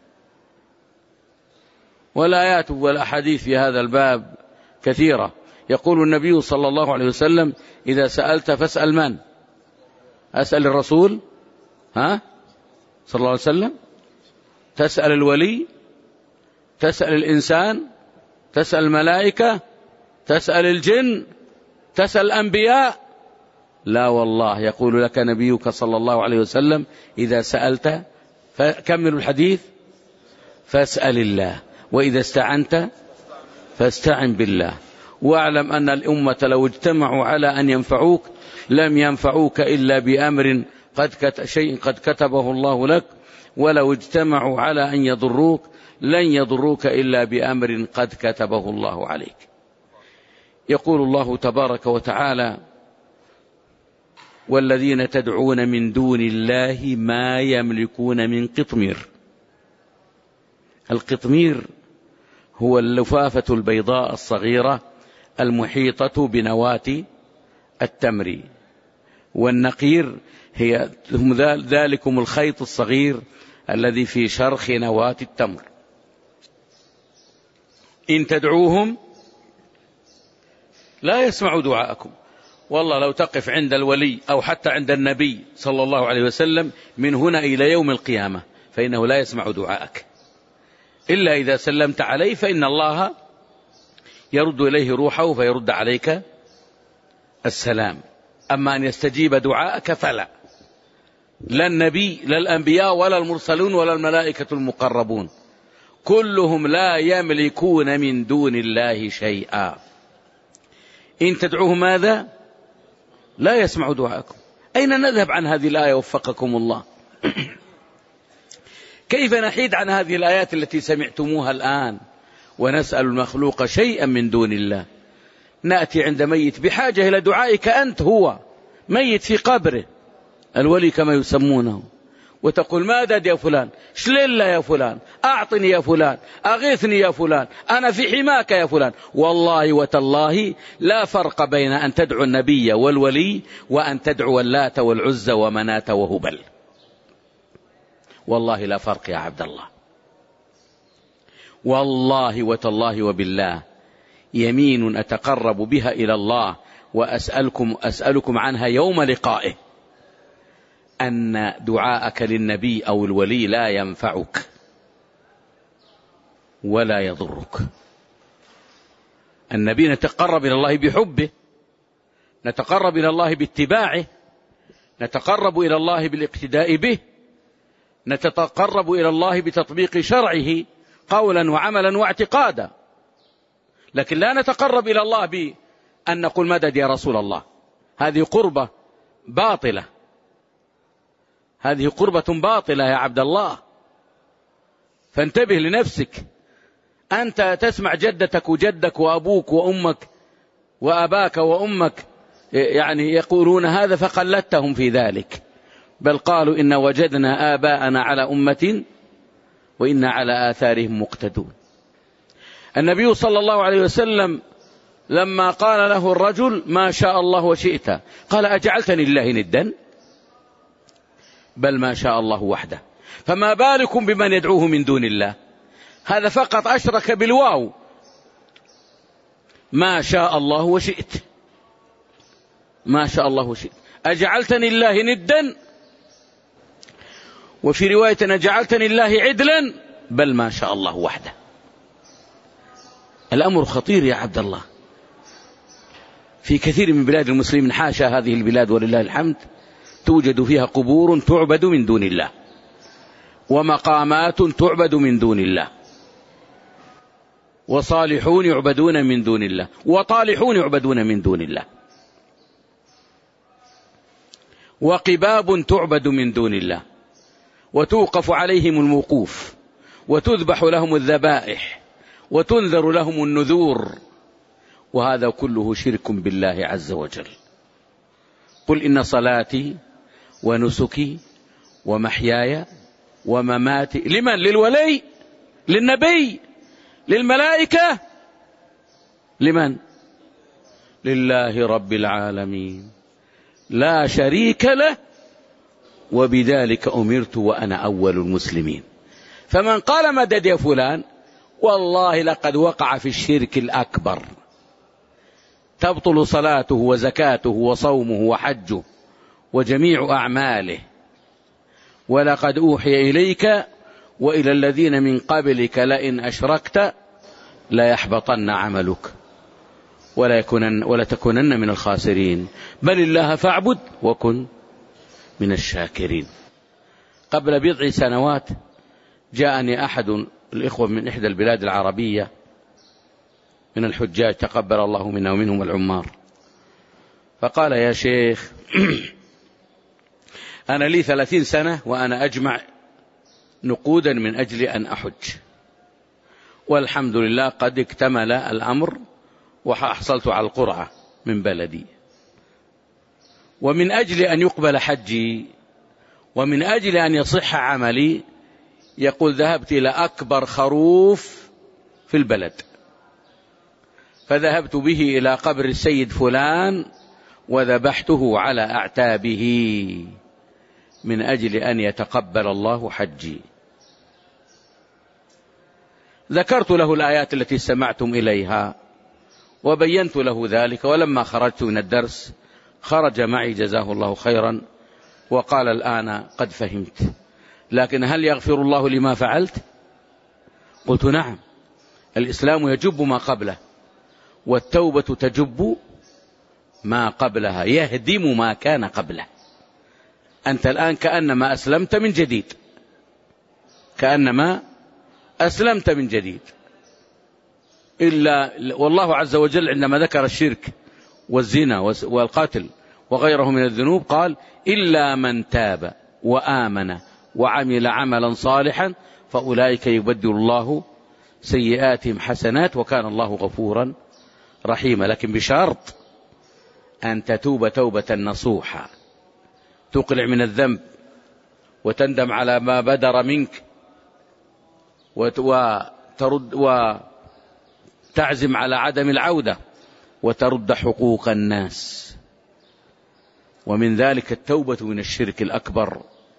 والآيات والأحاديث في هذا الباب كثيرة. يقول النبي صلى الله عليه وسلم: إذا سألت فاسأل من؟ أسأل الرسول صلى الله عليه وسلم؟ تسأل الولي؟ تسأل الإنسان؟ تسأل الملائكة؟ تسأل الجن؟ تسأل الأنبياء؟ لا والله. يقول لك نبيك صلى الله عليه وسلم: إذا سألت فكملوا الحديث فاسأل الله، وإذا استعنت فاستعن بالله. واعلم أن الأمة لو اجتمعوا على أن ينفعوك لم ينفعوك إلا بأمر شيء قد كتبه الله لك، ولو اجتمعوا على أن يضروك لن يضروك إلا بأمر قد كتبه الله عليك. يقول الله تبارك وتعالى: والذين تدعون من دون الله ما يملكون من قطمير. القطمير هو اللفافة البيضاء الصغيرة المحيطة بنواة التمر، والنقير هي ذلكم الخيط الصغير الذي في شرخ نواة التمر. إن تدعوهم لا يسمعوا دعاءكم. والله لو تقف عند الولي أو حتى عند النبي صلى الله عليه وسلم من هنا إلى يوم القيامة فإنه لا يسمع دعاءك إلا إذا سلمت عليه، فإن الله يرد إليه روحه فيرد عليك السلام. أما أن يستجيب دعاءك فلا، لا النبي لا الأنبياء ولا المرسلون ولا الملائكة المقربون كلهم لا يملكون من دون الله شيئا. إن تدعوه ماذا؟ لا يسمع دعاءكم. أين نذهب عن هذه الآية وفقكم الله؟ كيف نحيد عن هذه الآيات التي سمعتموها الآن ونسأل المخلوق شيئا من دون الله؟ نأتي عند ميت بحاجة إلى دعائك أنت، هو ميت في قبره الولي كما يسمونه، وتقول مدد يا فلان، شلل يا فلان، أعطني يا فلان، أغثني يا فلان، أنا في حماك يا فلان. والله وتالله لا فرق بين أن تدعو النبي والولي وأن تدعو اللات والعزى ومناة وهبل، والله لا فرق يا عبد الله. والله وتالله وبالله يمين أتقرب بها إلى الله وأسألكم عنها يوم لقائه، أن دعاءك للنبي أو الولي لا ينفعك ولا يضرك. النبي نتقرب إلى الله بحبه، نتقرب إلى الله باتباعه، نتقرب إلى الله بالاقتداء به، نتقرب إلى الله بتطبيق شرعه قولا وعملا واعتقادا، لكن لا نتقرب إلى الله بأن نقول مدد يا رسول الله. هذه قربة باطلة، هذه قربة باطلة يا عبد الله، فانتبه لنفسك. أنت تسمع جدتك وجدك وأبوك وأمك وأباك وأمك يعني يقولون هذا فقلدتهم في ذلك، بل قالوا إن وجدنا آباءنا على أمة وإنا على آثارهم مقتدون. النبي صلى الله عليه وسلم لما قال له الرجل ما شاء الله وشئت، قال أجعلتني الله ندا؟ بل ما شاء الله وحده. فما بالكم بمن يدعوه من دون الله؟ هذا فقط أشرك بالواو، ما شاء الله وشئت، ما شاء الله وشئت. أجعلتني الله ندا، وفي رواية أجعلتني الله عدلا، بل ما شاء الله وحده. الأمر خطير يا عبد الله. في كثير من بلاد المسلمين، حاشا هذه البلاد ولله الحمد، توجد فيها قبور تعبد من دون الله، ومقامات تعبد من دون الله، وصالحون يعبدون من دون الله، وطالحون يعبدون من دون الله، وقباب تعبد من دون الله، وتوقف عليهم الوقوف، وتذبح لهم الذبائح، وتنذر لهم النذور، وهذا كله شرك بالله عز وجل. قل إن صلاتي ونسكي ومحياي ومماتي لمن؟ للولي، للنبي، للملائكة، لمن؟ لله رب العالمين لا شريك له، وبذلك أمرت وأنا أول المسلمين. فمن قال مدد يا فلان والله لقد وقع في الشرك الأكبر، تبطل صلاته وزكاته وصومه وحجه وجميع أعماله. ولقد أوحي إليك وإلى الذين من قبلك لئن أشركت ليحبطن عملك ولا تكونن من الخاسرين، بل الله فاعبد وكن من الشاكرين. قبل بضع سنوات جاءني أحد الإخوة من إحدى البلاد العربية من الحجاج، تقبل الله منا ومنهم العمار، فقال يا شيخ أنا لي 30 سنة وأنا أجمع نقودا من أجل أن أحج، والحمد لله قد اكتمل الأمر وحصلت على القرعة من بلدي، ومن أجل أن يقبل حجي ومن أجل أن يصح عملي يقول ذهبت إلى أكبر خروف في البلد، فذهبت به إلى قبر السيد فلان وذبحته على أعتابه من أجل أن يتقبل الله حجي. ذكرت له الآيات التي استمعتم إليها وبينت له ذلك، ولما خرجت من الدرس خرج معي جزاه الله خيرا وقال الآن قد فهمت، لكن هل يغفر الله لما فعلت؟ قلت نعم، الإسلام يجب ما قبله، والتوبة تجب ما قبلها، يهدم ما كان قبله. أنت الآن كأنما أسلمت من جديد، كأنما أسلمت من جديد. إلا والله عز وجل عندما ذكر الشرك والزنا والقتل وغيره من الذنوب قال إلا من تاب وآمن وعمل عملا صالحا فأولئك يبدل الله سيئاتهم حسنات وكان الله غفورا رحيما، لكن بشرط أن تتوب توبة نصوحة، تقلع من الذنب وتندم على ما بدر منك وترد وتعزم على عدم العودة وترد حقوق الناس. ومن ذلك التوبة من الشرك الأكبر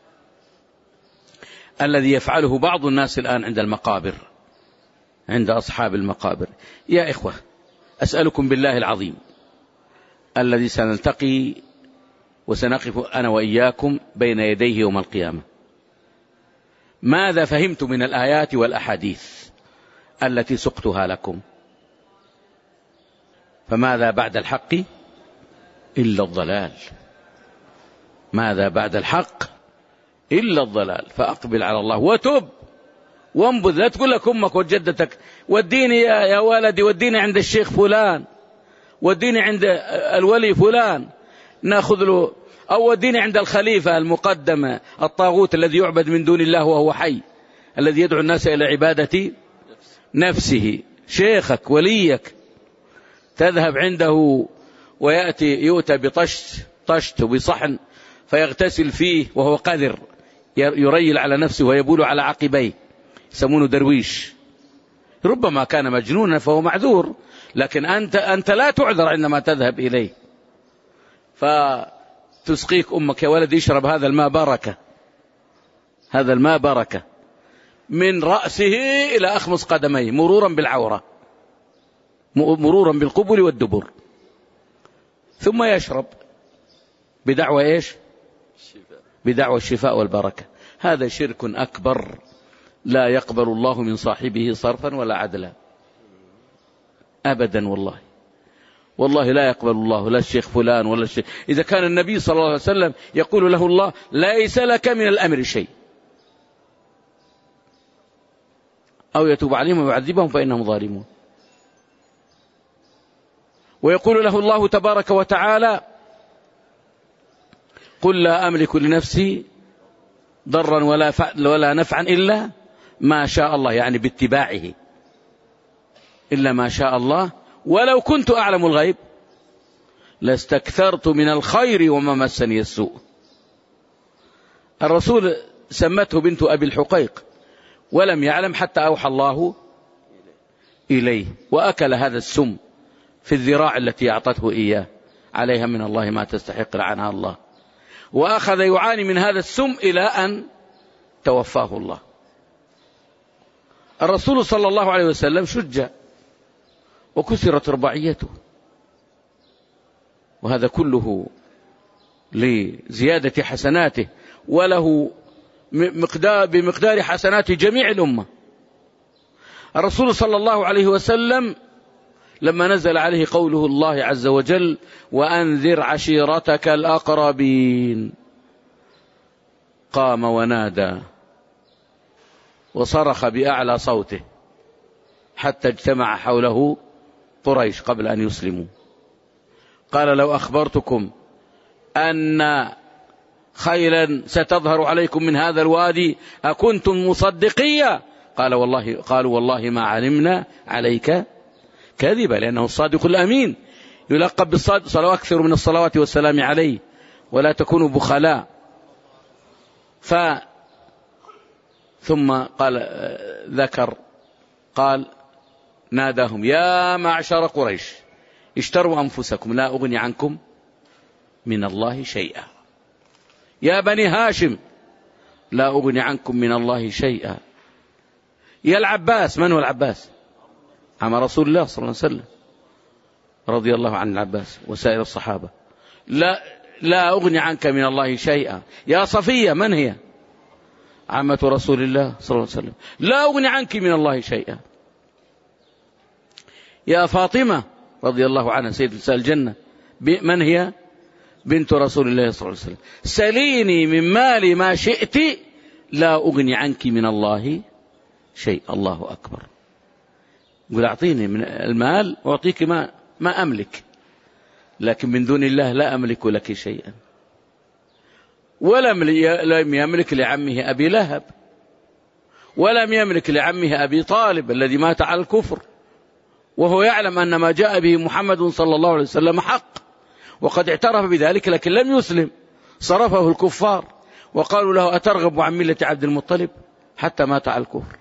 الذي يفعله بعض الناس الآن عند المقابر، عند أصحاب المقابر. يا إخوة، أسألكم بالله العظيم الذي سنلتقي وسنقف أنا وإياكم بين يديه يوم القيامة، ماذا فهمت من الآيات والأحاديث التي سقتها لكم؟ فماذا بعد الحق إلا الضلال، ماذا بعد الحق إلا الضلال. فأقبل على الله وتب وانبذ، لا تقول لك أمك وجدتك وديني يا ولدي، وديني عند الشيخ فلان، وديني عند الولي فلان ناخذ له، أو وديني عند الخليفة المقدم الطاغوت الذي يعبد من دون الله وهو حي، الذي يدعو الناس إلى عبادة نفسه. شيخك وليك تذهب عنده يؤتى بطشت وبصحن فيغتسل فيه وهو قذر، يريل على نفسه ويبول على عقبيه، يسمونه درويش. ربما كان مجنونا فهو معذور، لكن أنت لا تعذر عندما تذهب إليه. فتسقيك أمك يا ولد اشرب هذا الماء بركة، هذا الماء بركة، من رأسه إلى أخمص قدميه مرورا بالعورة، مرورا بالقبل والدبر، ثم يشرب بدعوى إيش؟ بدعوى الشفاء والبركة. هذا شرك أكبر لا يقبل الله من صاحبه صرفا ولا عدلا أبدا. والله لا يقبل الله لا الشيخ فلان ولا الشيخ. إذا كان النبي صلى الله عليه وسلم يقول له الله ليس لك من الأمر شيء، أو يتوب عليهم ويعذبهم فإنهم ظالمون. ويقول له الله تبارك وتعالى قل لا أملك لنفسي ضرا ولا نفعا إلا ما شاء الله، يعني باتباعه، إلا ما شاء الله، ولو كنت أعلم الغيب لاستكثرت من الخير وما مسني السوء. الرسول سمته بنت أبي الحقيق ولم يعلم حتى أوحى الله إليه، وأكل هذا السم في الذراع التي أعطته إياه، عليها من الله ما تستحق لعنها الله، وأخذ يعاني من هذا السم إلى أن توفاه الله. الرسول صلى الله عليه وسلم شج وكسرت رباعيته، وهذا كله لزيادة حسناته، وله بمقدار حسنات جميع الأمة. الرسول صلى الله عليه وسلم لما نزل عليه قوله الله عز وجل وأنذر عشيرتك الأقربين، قام ونادى وصرخ بأعلى صوته حتى اجتمع حوله قريش قبل أن يسلموا. قال لو أخبرتكم أن خيلا ستظهر عليكم من هذا الوادي أكنتم مصدقية؟ قالوا والله ما علمنا عليك كذبا، لأنه الصادق الأمين يلقب بالصادق، صلوا أكثر من الصلوات والسلام عليه ولا تكونوا بخلاء. ثم قال ناداهم يا معشر قريش اشتروا أنفسكم لا أغني عنكم من الله شيئا، يا بني هاشم لا أغني عنكم من الله شيئا، يا العباس. من هو العباس؟ عم رسول الله صلى الله عليه وسلم رضي الله عن العباس وسائر الصحابة. لا أغني عنك من الله شيئا. يا صفية. من هي؟ عمة رسول الله صلى الله عليه وسلم. لا أغني عنك من الله شيئا. يا فاطمة رضي الله عنها سيد نساء الجنة. من هي؟ بنت رسول الله صلى الله عليه وسلم. سليني من مالي ما شئت لا أغني عنك من الله شيء. الله أكبر. يقول أعطيني من المال وأعطيك ما أملك، لكن من دون الله لا أملك لك شيئا. ولم يملك لعمه أبي لهب، ولم يملك لعمه أبي طالب الذي مات على الكفر، وهو يعلم أن ما جاء به محمد صلى الله عليه وسلم حق، وقد اعترف بذلك لكن لم يسلم. صرفه الكفار وقالوا له أترغب عن ملة عبد المطلب، حتى مات على الكفر.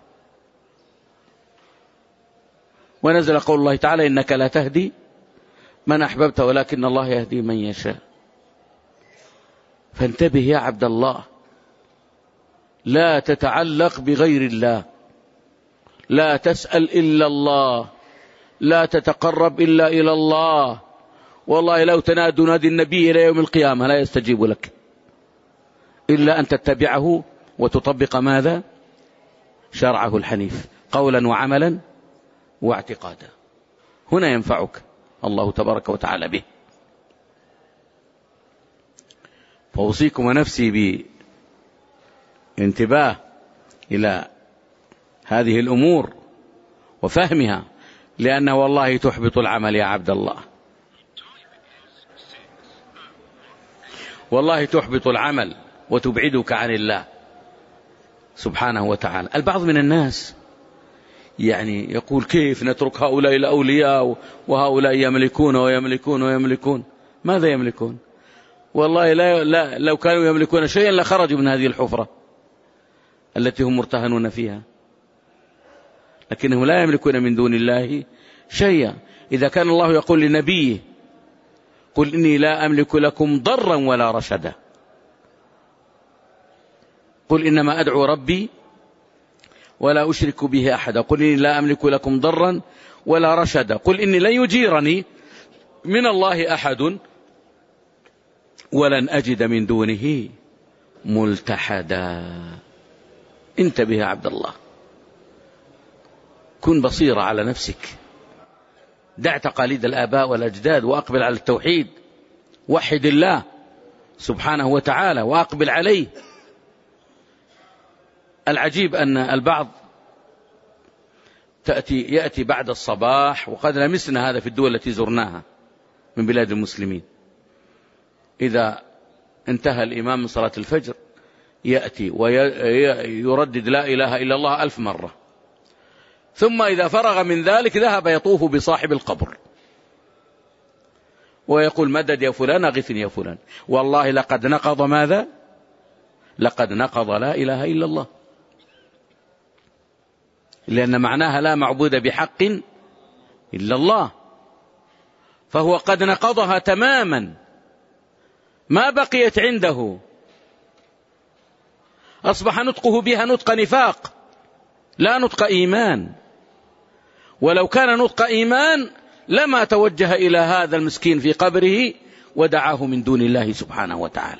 ونزل قول الله تعالى إنك لا تهدي من أحببت ولكن الله يهدي من يشاء. فانتبه يا عبد الله، لا تتعلق بغير الله، لا تسأل إلا الله، لا تتقرب إلا إلى الله. والله لو تنادى نادي النبي إلى يوم القيامة لا يستجيب لك إلا أن تتبعه وتطبق ماذا؟ شرعه الحنيف قولا وعملا واعتقادا. هنا ينفعك الله تبارك وتعالى به. فأوصيكم ونفسي بانتباه إلى هذه الأمور وفهمها، لأن والله تحبط العمل يا عبد الله، والله تحبط العمل وتبعدك عن الله سبحانه وتعالى. البعض من الناس يعني يقول كيف نترك هؤلاء الأولياء وهؤلاء يملكون ويملكون ويملكون. ماذا يملكون؟ والله لا لو كانوا يملكون شيئا لخرجوا من هذه الحفرة التي هم مرتهنون فيها، لكنهم لا يملكون من دون الله شيئا. إذا كان الله يقول لنبيه قل إني لا أملك لكم ضرا ولا رشدا، قل إنما أدعو ربي ولا أشرك به أحدا، قل إني لا أملك لكم ضرا ولا رشدا، قل إني لن يجيرني من الله أحد ولن أجد من دونه ملتحدا. انتبه يا عبد الله، كن بصيرة على نفسك، دع تقاليد الآباء والأجداد وأقبل على التوحيد، وحد الله سبحانه وتعالى وأقبل عليه. العجيب أن البعض يأتي بعد الصباح، وقد لمسنا هذا في الدول التي زرناها من بلاد المسلمين، إذا انتهى الإمام من صلاة الفجر يأتي ويردد لا إله إلا الله 1000 مرة، ثم إذا فرغ من ذلك ذهب يطوف بصاحب القبر ويقول مدد يا فلان أغثني يا فلان. والله لقد نقض ماذا؟ لقد نقض لا إله إلا الله، لأن معناها لا معبود بحق إلا الله، فهو قد نقضها تماما، ما بقيت عنده، أصبح نطقه بها نطق نفاق لا نطق إيمان. ولو كان نطق إيمان لما توجه إلى هذا المسكين في قبره ودعاه من دون الله سبحانه وتعالى.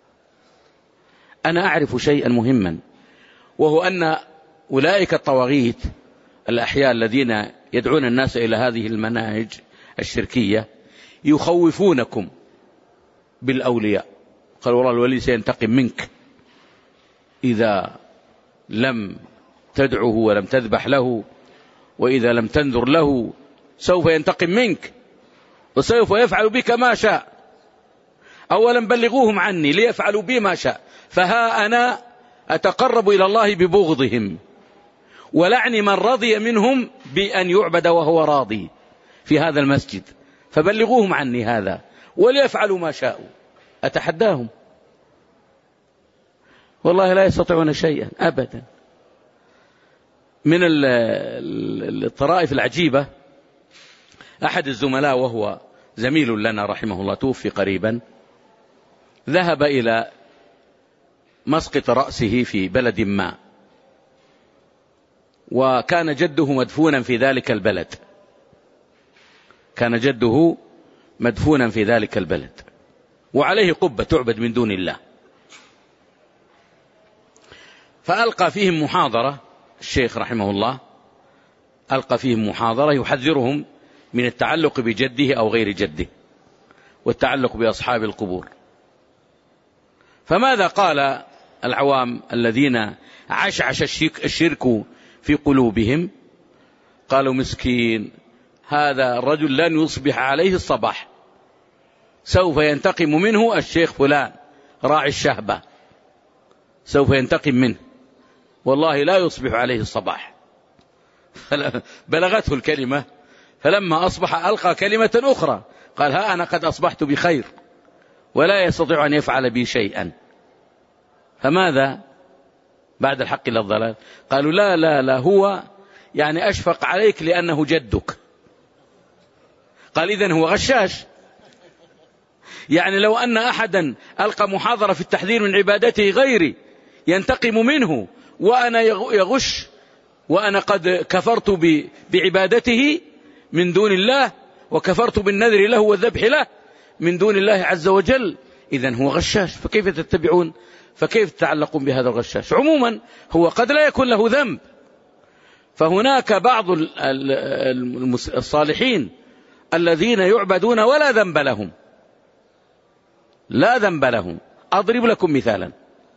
أنا أعرف شيئا مهما، وهو أن أولئك الطواغيت الأحياء الذين يدعون الناس إلى هذه المناهج الشركية يخوفونكم بالأولياء. قال والله الولي سينتقم منك إذا لم تدعه ولم تذبح له، وإذا لم تنذر له سوف ينتقم منك وسوف يفعل بك ما شاء. أولا بلغوهم عني ليفعلوا بي ما شاء، فها أنا أتقرب إلى الله ببغضهم ولعن من رضي منهم بأن يعبد وهو راضي في هذا المسجد، فبلغوهم عني هذا وليفعلوا ما شاءوا. أتحداهم، والله لا يستطيعون شيئا أبدا. من الطرائف العجيبة، أحد الزملاء وهو زميل لنا رحمه الله توفي قريبا، ذهب إلى مسقط رأسه في بلد ما، وكان جده مدفونا في ذلك البلد، كان جده مدفونا في ذلك البلد، وعليه قبة تعبد من دون الله. فألقى فيهم محاضرة، الشيخ رحمه الله ألقى فيهم محاضرة يحذرهم من التعلق بجده أو غير جده والتعلق بأصحاب القبور. فماذا قال العوام الذين عشعش الشرك في قلوبهم؟ قالوا: مسكين هذا الرجل لن يصبح عليه الصباح، سوف ينتقم منه الشيخ فلان راعي الشهبة، سوف ينتقم منه، والله لا يصبح عليه الصباح. بلغته الكلمة، فلما أصبح ألقى كلمة أخرى قال: ها أنا قد أصبحت بخير ولا يستطيع أن يفعل بي شيئا. فماذا بعد الحق إلى الضلال؟ قالوا: لا لا لا، هو يعني أشفق عليك لأنه جدك. قال: إذن هو غشاش. يعني لو أن أحدا ألقى محاضرة في التحذير من عبادته غيري ينتقم منه وأنا يغش، وأنا قد كفرت بعبادته من دون الله، وكفرت بالنذر له والذبح له من دون الله عز وجل، إذن هو غشاش، فكيف تتبعون؟ فكيف تتعلقون بهذا الغشاش؟ عموما هو قد لا يكون له ذنب، فهناك بعض الصالحين الذين يعبدون ولا ذنب لهم، لا ذنب لهم. أضرب لكم مثالا: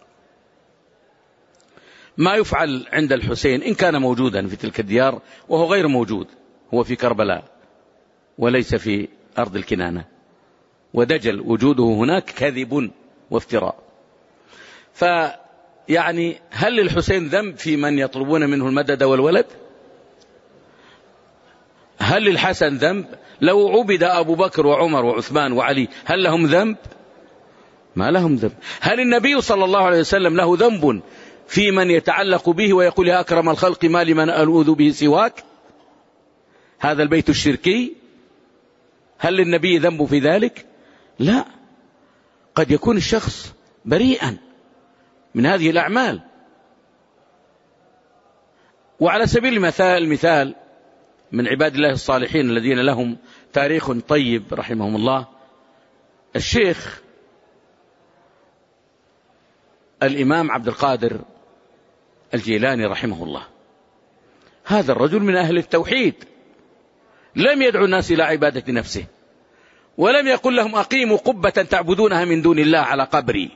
ما يفعل عند الحسين إن كان موجودا في تلك الديار، وهو غير موجود، هو في كربلاء وليس في أرض الكنانة، ودجل وجوده هناك كذب وافتراء. فيعني هل للحسين ذنب في من يطلبون منه المدد والولد؟ هل للحسن ذنب؟ لو عبد أبو بكر وعمر وعثمان وعلي هل لهم ذنب؟ ما لهم ذنب. هل النبي صلى الله عليه وسلم له ذنب في من يتعلق به ويقول: يا أكرم الخلق ما لمن ألوذ به سواك؟ هذا البيت الشركي، هل للنبي ذنب في ذلك؟ لا، قد يكون الشخص بريئا من هذه الأعمال. وعلى سبيل المثال من عباد الله الصالحين الذين لهم تاريخ طيب رحمهم الله، الشيخ الإمام عبد القادر الجيلاني رحمه الله. هذا الرجل من أهل التوحيد، لم يدعو الناس إلى عبادة نفسه، ولم يقل لهم: أقيموا قبة تعبدونها من دون الله على قبري،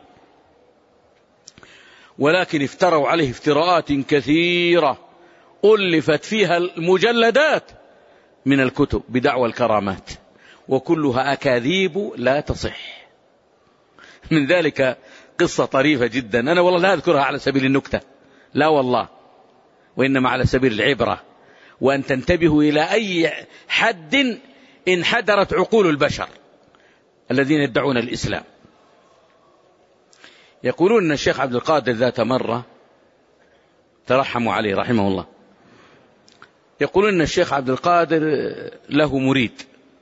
ولكن افتروا عليه افتراءات كثيرة ألفت فيها المجلدات من الكتب بدعوى الكرامات، وكلها أكاذيب لا تصح. من ذلك قصة طريفة جدا، أنا والله لا أذكرها على سبيل النكتة، لا والله، وإنما على سبيل العبرة، وأن تنتبهوا إلى أي حد انحدرت عقول البشر الذين يدعون الإسلام. يقولون أن الشيخ عبد القادر ذات مرة، ترحموا عليه رحمه الله، يقولون أن الشيخ عبد القادر له مريد،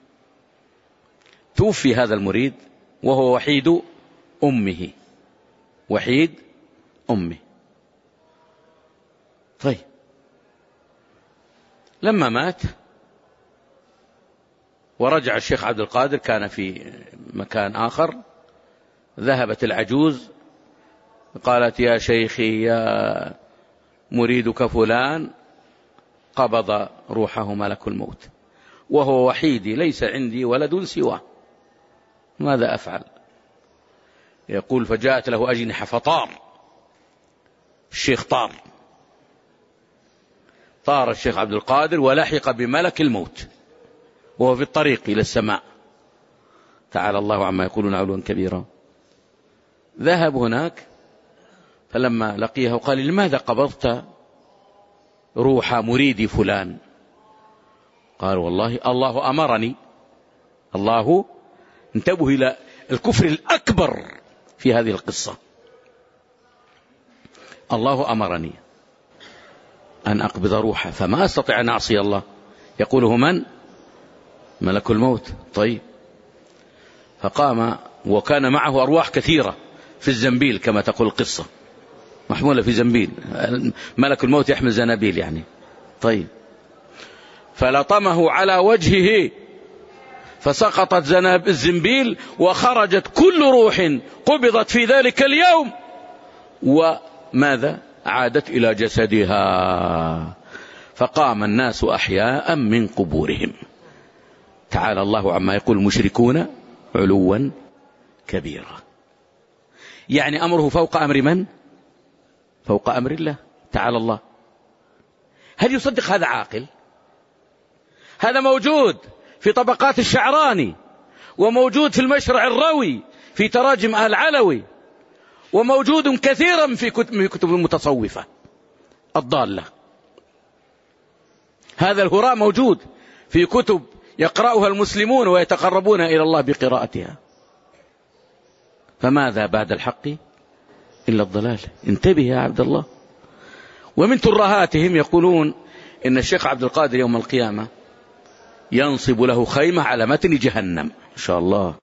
توفي هذا المريد وهو وحيد أمه، وحيد أمه. طيب، لما مات ورجع الشيخ عبد القادر، كان في مكان آخر، ذهبت العجوز قالت: يا شيخي، يا مريدك فلان قبض روحه ملك الموت، وهو وحيدي، ليس عندي ولد سواه، ماذا أفعل؟ يقول: فجاءت له أجنحة فطار، الشيخ طار الشيخ عبد القادر ولحق بملك الموت وهو في الطريق إلى السماء، تعالى الله عما يقولون علوا كبيرا. ذهب هناك، فلما لقيه قال: لماذا قبضت روح مريدي فلان؟ قال: والله الله أمرني. الله، انتبه إلى الكفر الأكبر في هذه القصة، الله أمرني أن أقبض روحه فما أستطيع أن أعصي الله. يقوله من؟ ملك الموت. طيب، فقام، وكان معه أرواح كثيرة في الزنبيل كما تقول القصة، محمولة في زنبيل، ملك الموت يحمل زنابيل يعني طيب، فلطمه على وجهه فسقطت ذناب الزنبيل وخرجت كل روح قبضت في ذلك اليوم، وماذا؟ عادت إلى جسدها، فقام الناس أحياء من قبورهم. تعالى الله عما يقول المشركون علوا كبيرا. يعني أمره فوق أمر من؟ فوق أمر الله تعالى الله. هل يصدق هذا عاقل؟ هذا موجود في طبقات الشعراني، وموجود في المشرع الروي في تراجم أهل علوي، وموجود كثيرا في كتب المتصوفة الضالة. هذا الهراء موجود في كتب يقرأها المسلمون ويتقربون إلى الله بقراءتها. فماذا بعد الحق إلا الضلال؟ انتبه يا عبد الله. ومن ترهاتهم يقولون إن الشيخ عبد القادر يوم القيامة ينصب له خيمة على متن جهنم. إن شاء الله